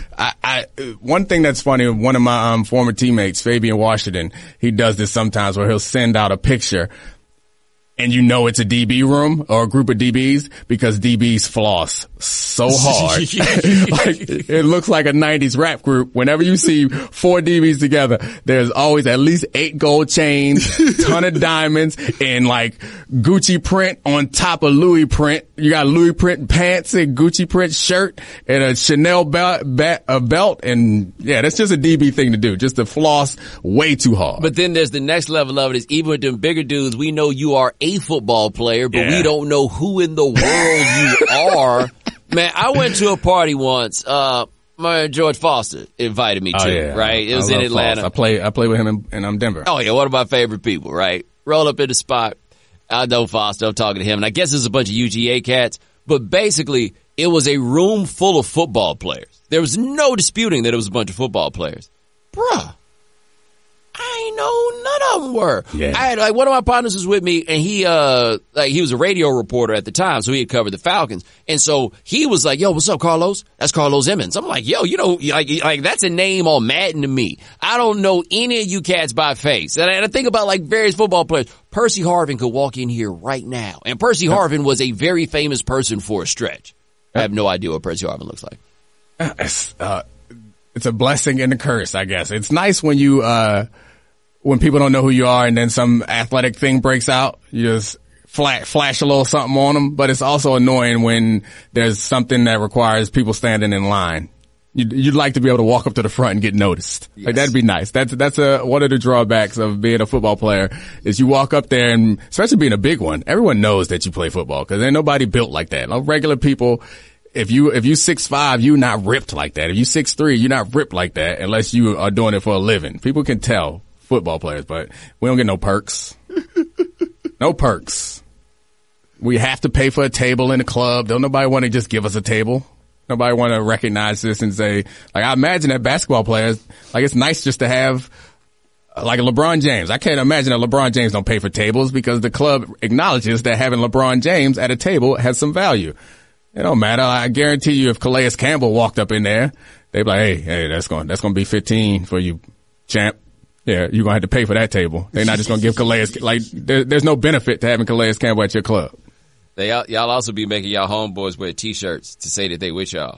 one thing that's funny, one of my former teammates, Fabian Washington, he does this sometimes where he'll send out a picture and you know it's a DB room or a group of DBs because DBs floss so hard. Like, it looks like a 90s rap group. Whenever you see 4 DBs together, there's always at least 8 gold chains, ton of diamonds, and like Gucci print on top of Louis print. You got Louis print pants and Gucci print shirt and a Chanel belt. And yeah, that's just a DB thing to do, just to floss way too hard. But then there's the next level of it is even with them bigger dudes, we know you are a football player, but we don't know who in the world you are. Man, I went to a party once. My George Foster invited me to, right? It was in Atlanta. Foster. I play with him in Denver. Oh yeah, one of my favorite people, right? Roll up in the spot. I know Foster. I'm talking to him, and I guess there's a bunch of UGA cats. But basically, it was a room full of football players. There was no disputing that it was a bunch of football players. Bruh. I ain't know none of them were. Yeah. I had, like, one of my partners was with me and he was a radio reporter at the time, so he had covered the Falcons. And so he was like, yo, what's up, Carlos? That's Carlos Emmons. I'm like, yo, you know, like that's a name on Madden to me. I don't know any of you cats by face. And I think about like various football players. Percy Harvin could walk in here right now. And Percy Harvin was a very famous person for a stretch. I have no idea what Percy Harvin looks like. It's a blessing and a curse, I guess. It's nice when you, when people don't know who you are and then some athletic thing breaks out, you just flash a little something on them. But it's also annoying when there's something that requires people standing in line. You'd like to be able to walk up to the front and get noticed. Yes. Like that'd be nice. That's one of the drawbacks of being a football player is you walk up there and especially being a big one, everyone knows that you play football because ain't nobody built like that. Like regular people, if you 6'5", you're not ripped like that. If you 6'3", you're not ripped like that unless you are doing it for a living. People can tell football players, but we don't get no perks. No perks. We have to pay for a table in the club. Don't nobody want to just give us a table. Nobody want to recognize this and say, like, I imagine that basketball players, like, it's nice just to have, like a LeBron James. I can't imagine that LeBron James don't pay for tables because the club acknowledges that having LeBron James at a table has some value. It don't matter. I guarantee you if Calais Campbell walked up in there, they'd be like, hey, that's going to be 15 for you, champ. Yeah, you're going to have to pay for that table. They're not just going to give Calais, like, there's no benefit to having Calais Campbell at your club. Y'all also be making y'all homeboys wear t-shirts to say that they with y'all.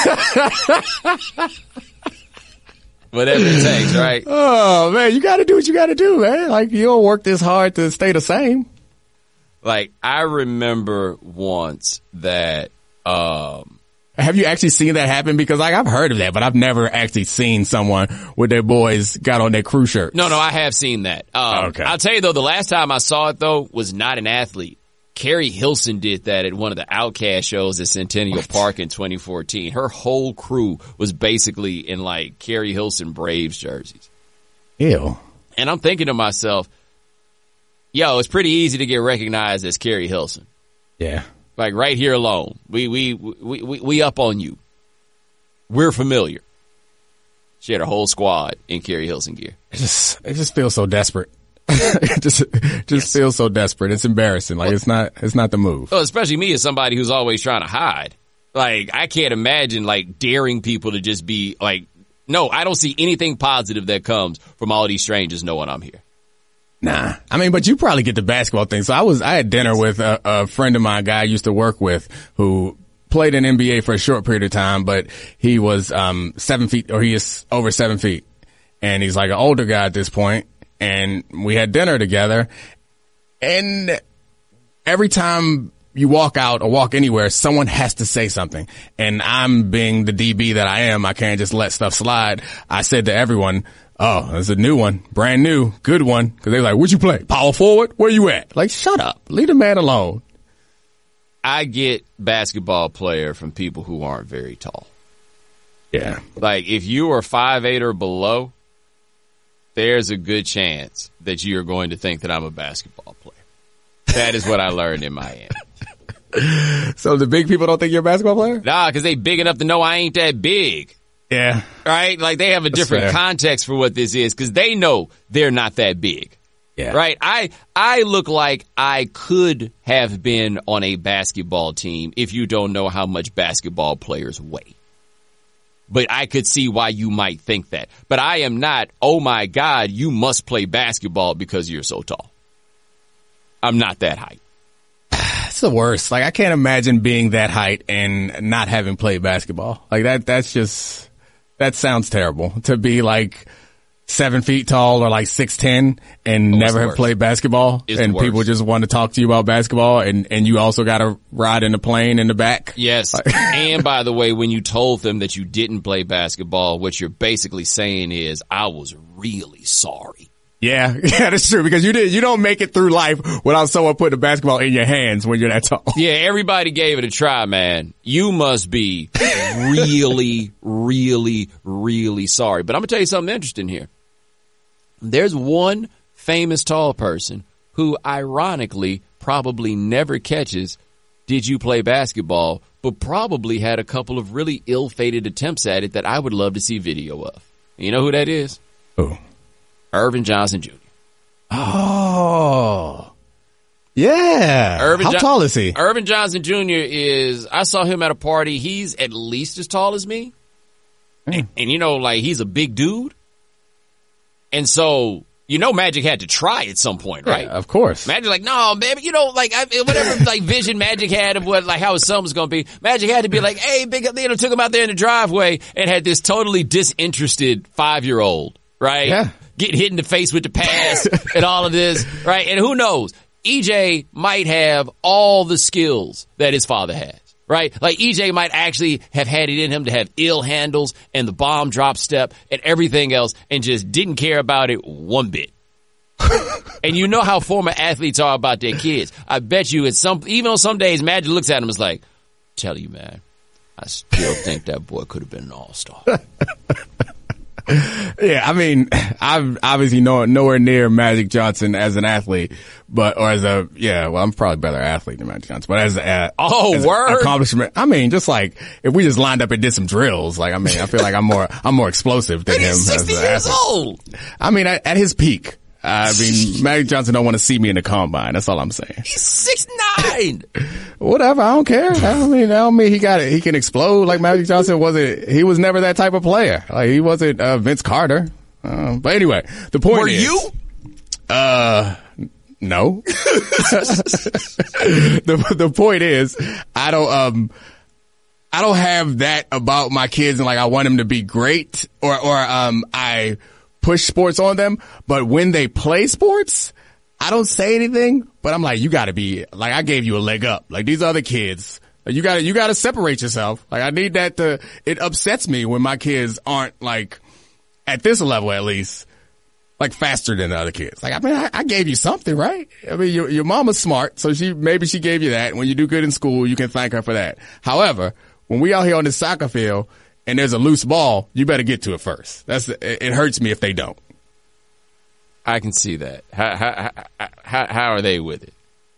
Whatever it takes, right? Oh, man, you got to do what you got to do, man. Like, you don't work this hard to stay the same. Like, I remember once that, have you actually seen that happen? Because like I've heard of that, but I've never actually seen someone with their boys got on their crew shirt. No, I have seen that. Okay. I'll tell you though, the last time I saw it though was not an athlete. Carrie Hilson did that at one of the Outcast shows at Centennial Park in 2014. Her whole crew was basically in like Carrie Hilson Braves jerseys. Ew. And I'm thinking to myself, yo, it's pretty easy to get recognized as Carrie Hilson. Yeah. Like right here alone. We up on you. We're familiar. She had a whole squad in Kerry Hilson gear. It just feels so desperate. It just feels so desperate. It's embarrassing. Like it's not the move. Well, especially me as somebody who's always trying to hide. Like I can't imagine like daring people to just be like, no, I don't see anything positive that comes from all these strangers knowing I'm here. Nah. I mean, but you probably get the basketball thing. So I had dinner with a friend of mine, a guy I used to work with, who played in NBA for a short period of time, but he was 7 feet, or he is over 7 feet. And he's like an older guy at this point. And we had dinner together. And every time you walk out or walk anywhere, someone has to say something. And I'm being the DB that I am, I can't just let stuff slide. I said to everyone, oh, there's a new one, brand new, good one. Cause they're like, what'd you play? Power forward? Where you at? Like, shut up. Leave the man alone. I get basketball player from people who aren't very tall. Yeah. Like if you are 5'8" or below, there's a good chance that you're going to think that I'm a basketball player. That is what I learned in Miami. So the big people don't think you're a basketball player? Nah, cause they big enough to know I ain't that big. Yeah. Right? Like they have a different context for what this is, cause they know they're not that big. Yeah. Right? I look like I could have been on a basketball team if you don't know how much basketball players weigh. But I could see why you might think that. But I am not, oh my God, you must play basketball because you're so tall. I'm not that height. It's the worst. Like I can't imagine being that height and not having played basketball. Like that sounds terrible to be like 7 feet tall or like 6'10" and never have played basketball, and people just want to talk to you about basketball, and you also got to ride in the plane in the back. Yes. And by the way, when you told them that you didn't play basketball, what you're basically saying is, I was really sorry. Yeah, that's true, because you don't make it through life without someone putting a basketball in your hands when you're that tall. Yeah, everybody gave it a try, man. You must be really, really, really sorry. But I'm going to tell you something interesting here. There's one famous tall person who ironically probably never catches did you play basketball, but probably had a couple of really ill-fated attempts at it that I would love to see video of. You know who that is? Who? Irvin Johnson Jr. Oh. Yeah. How tall is he? Irvin Johnson Jr. I saw him at a party. He's at least as tall as me. And you know, like he's a big dude. And so, you know, Magic had to try at some point, right? Yeah, of course. Magic like, no, baby, you know, like whatever like vision Magic had of what, like how his son was going to be. Magic had to be like, hey, big, you know, took him out there in the driveway and had this totally disinterested 5-year-old, right? Yeah. Get hit in the face with the pass and all of this, right? And who knows? EJ might have all the skills that his father has. Right? Like EJ might actually have had it in him to have ill handles and the bomb drop step and everything else and just didn't care about it one bit. And you know how former athletes are about their kids. I bet you even on some days Magic looks at him and is like, tell you, man, I still think that boy could have been an all-star. Yeah, I mean, I'm obviously nowhere near Magic Johnson as an athlete, I'm probably a better athlete than Magic Johnson, but as an accomplishment, I mean, just like, if we just lined up and did some drills, like, I mean, I feel like I'm more explosive than him. He's 60 years old. I mean, at his peak. I mean, Magic Johnson don't want to see me in the combine. That's all I'm saying. He's 6'9". Whatever. I don't care. I don't mean he got it. He can explode like Magic Johnson. He was never that type of player. Like he wasn't, Vince Carter. But anyway, the point Were is. you? No. The point is, I don't have that about my kids and like I want them to be great or I push sports on them, but when they play sports, I don't say anything, but I'm like, you gotta be, like, I gave you a leg up. Like, these other kids, you gotta separate yourself. Like, I need that it upsets me when my kids aren't, like, at this level at least, like, faster than the other kids. Like, I mean, I gave you something, right? I mean, your mama's smart, so maybe she gave you that. When you do good in school, you can thank her for that. However, when we out here on this soccer field, and there's a loose ball, you better get to it first. It hurts me if they don't. I can see that. How are they with it?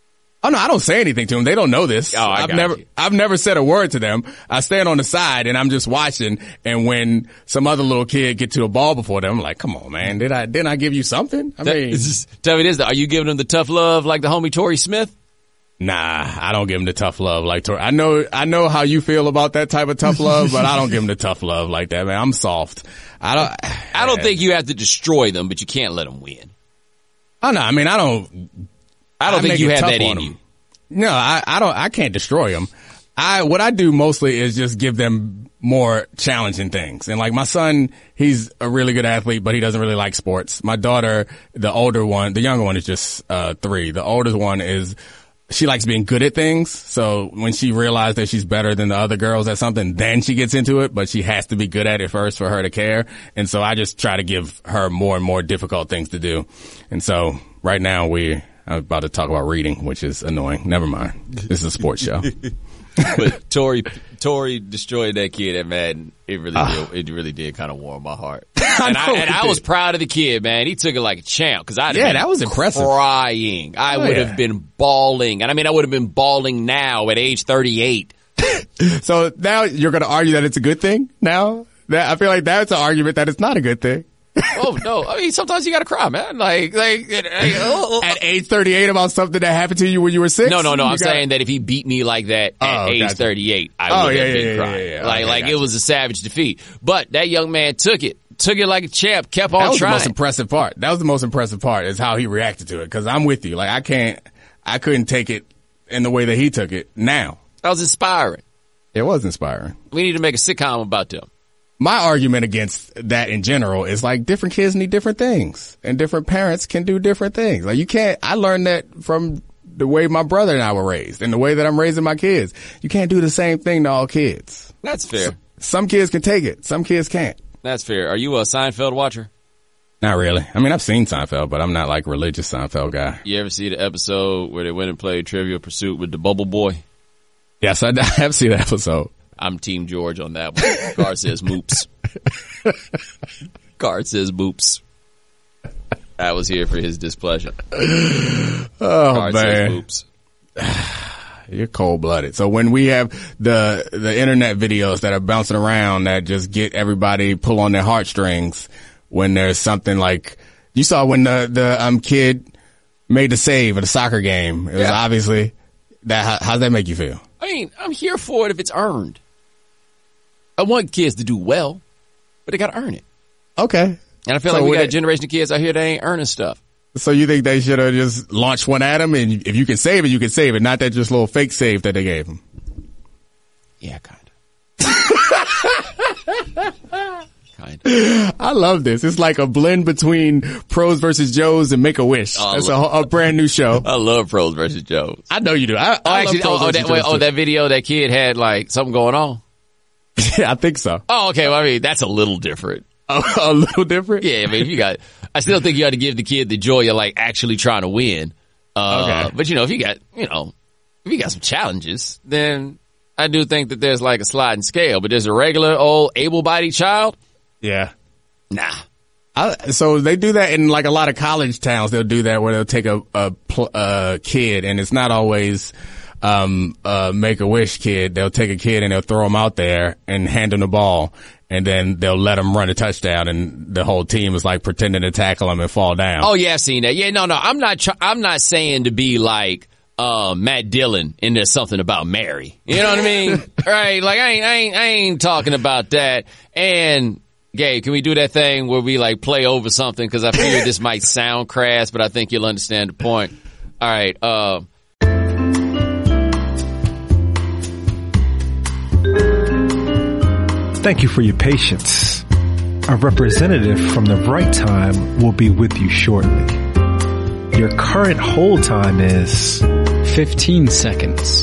Oh no, I don't say anything to them. They don't know this. Oh, I've never said a word to them. I stand on the side and I'm just watching. And when some other little kid get to a ball before them, I'm like, come on, man. Didn't I give you something? I mean, tell me this, are you giving them the tough love like the homie Torrey Smith? Nah, I don't give him the tough love like Torrey. I know how you feel about that type of tough love, but I don't give him the tough love like that, man. I'm soft. I don't think you have to destroy them, but you can't let them win. Oh no, I mean, I don't think you have that in you. No, I can't destroy them. What I do mostly is just give them more challenging things. And like my son, he's a really good athlete, but he doesn't really like sports. My daughter, the younger one is just 3. The oldest one she likes being good at things. So when she realized that she's better than the other girls at something, then she gets into it, but she has to be good at it first for her to care. And so I just try to give her more and more difficult things to do. And so right now I'm about to talk about reading, which is annoying. Never mind. This is a sports show. But Torrey destroyed that kid at Madden. It really did kind of warm my heart. I was proud of the kid, man. He took it like a champ because that was impressive. Crying. I would have been bawling. And I mean, I would have been bawling now at age 38. So now you're going to argue that it's a good thing now? I feel like that's an argument that it's not a good thing. Oh no! I mean, sometimes you gotta cry, man. At age 38 about something that happened to you when you were 6. No. I'm saying that if he beat me like that at age 38, I would have been crying. Yeah. It was a savage defeat. But that young man took it like a champ. Kept on trying. That was the most impressive part. That was the most impressive part is how he reacted to it. Because I'm with you. Like I couldn't take it in the way that he took it. Now that was inspiring. It was inspiring. We need to make a sitcom about them. My argument against that in general is like different kids need different things and different parents can do different things. Like I learned that from the way my brother and I were raised and the way that I'm raising my kids. You can't do the same thing to all kids. That's fair. Some kids can take it. Some kids can't. That's fair. Are you a Seinfeld watcher? Not really. I mean, I've seen Seinfeld, but I'm not like a religious Seinfeld guy. You ever see the episode where they went and played Trivial Pursuit with the Bubble Boy? Yes, I have seen that episode. I'm Team George on that one. Card says moops. Card says moops. I was here for his displeasure. Oh, Card man. Says moops. You're cold-blooded. So when we have the internet videos that are bouncing around that just get everybody pull on their heartstrings when there's something like you saw when the kid made the save at a soccer game. It was obviously that. How's that make you feel? I mean, I'm here for it if it's earned. I want kids to do well, but they got to earn it. Okay. And I feel like we got a generation of kids out here that ain't earning stuff. So you think they should have just launched one at him, and if you can save it, you can save it, not that just little fake save that they gave him? Yeah, kind of. I love this. It's like a blend between Pros versus Joes and Make-A-Wish. That's a brand new show. I love Pros versus Joes. I know you do. That video, that kid had like something going on. Yeah, I think so. Oh, okay. Well, I mean, that's a little different. A little different? Yeah, I mean, I still think you got to give the kid the joy of like actually trying to win. Okay. But if you got some challenges, then I do think that there's like a sliding scale. But there's a regular old able-bodied child. Yeah. Nah. So they do that in like a lot of college towns. They'll do that where they'll take a kid, and it's not always Make-A-Wish kid. They'll take a kid and they'll throw him out there and hand him the ball, and then they'll let him run a touchdown, and the whole team is like pretending to tackle him and fall down. Oh yeah, I've seen that. Yeah, no, I'm not saying to be like Matt Dillon and there's something about Mary. You know what I mean? Right? Like I ain't talking about that. And Gabe, can we do that thing where we like play over something? Because I figure this might sound crass, but I think you'll understand the point. All right. Thank you for your patience. A representative from the right time will be with you shortly. Your current hold time is 15 seconds.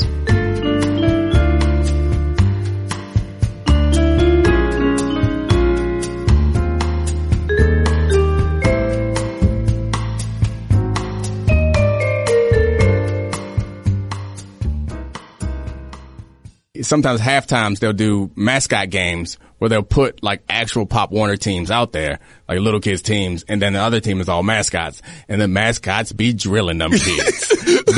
sometimes halftimes they'll do mascot games where they'll put like actual Pop Warner teams out there, like little kids teams, and then the other team is all mascots, and the mascots be drilling them kids.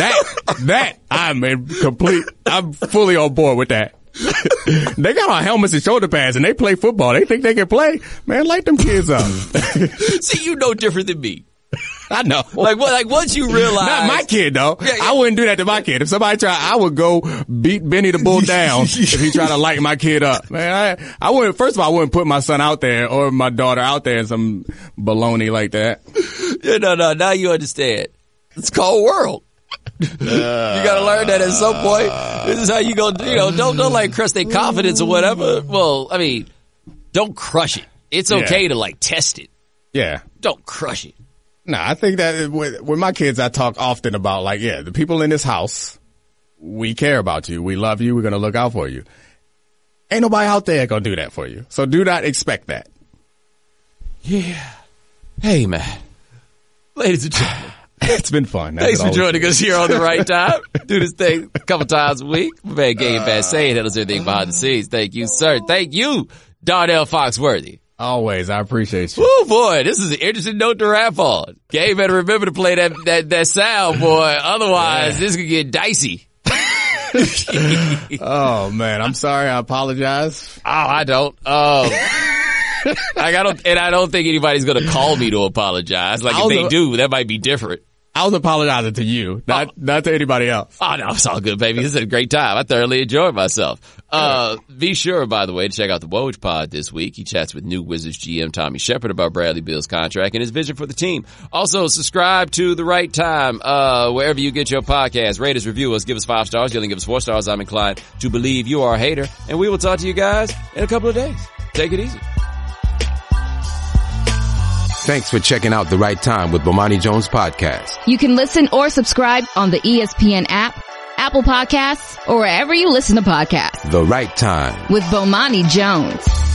I'm fully on board with that. They got on helmets and shoulder pads and they play football. They think they can play. Man, light them kids up. See, you know different than me. I know. Like once you realize. Not my kid though. Yeah. I wouldn't do that to my kid. If somebody tried, I would go beat Benny the Bull down if he tried to light my kid up. Man, I wouldn't, first of all, I wouldn't put my son out there or my daughter out there in some baloney like that. Yeah, no, now you understand. It's called world. You gotta learn that at some point. This is how you go, don't like crush their confidence or whatever. Well, I mean, don't crush it. It's okay to like test it. Yeah. Don't crush it. No, I think that with my kids, I talk often about like, the people in this house, we care about you. We love you. We're going to look out for you. Ain't nobody out there going to do that for you. So do not expect that. Yeah. Hey, man. Ladies and gentlemen. It's been fun. Thanks for joining us here on The Right Time. Do this thing a couple times a week. My man Gabe Bassett handles everything behind the scenes. Thank you, sir. Thank you, Darnell Foxworthy. Always. I appreciate you. Oh boy, this is an interesting note to wrap on. Gabe better remember to play that sound, boy. Otherwise, this could get dicey. Oh man, I'm sorry. I apologize. Oh, I don't. I don't think anybody's going to call me to apologize. Like if they do, that might be different. I was apologizing to you, not to anybody else. Oh, no, it's all good, baby. This is a great time. I thoroughly enjoyed myself. Be sure, by the way, to check out the Woj Pod this week. He chats with new Wizards GM Tommy Shepard about Bradley Beal's contract and his vision for the team. Also, subscribe to The Right Time, wherever you get your podcast. Rate us, review us, give us 5 stars. You only give us 4 stars. I'm inclined to believe you are a hater. And we will talk to you guys in a couple of days. Take it easy. Thanks for checking out The Right Time with Bomani Jones Podcast. You can listen or subscribe on the ESPN app, Apple Podcasts, or wherever you listen to podcasts. The Right Time with Bomani Jones.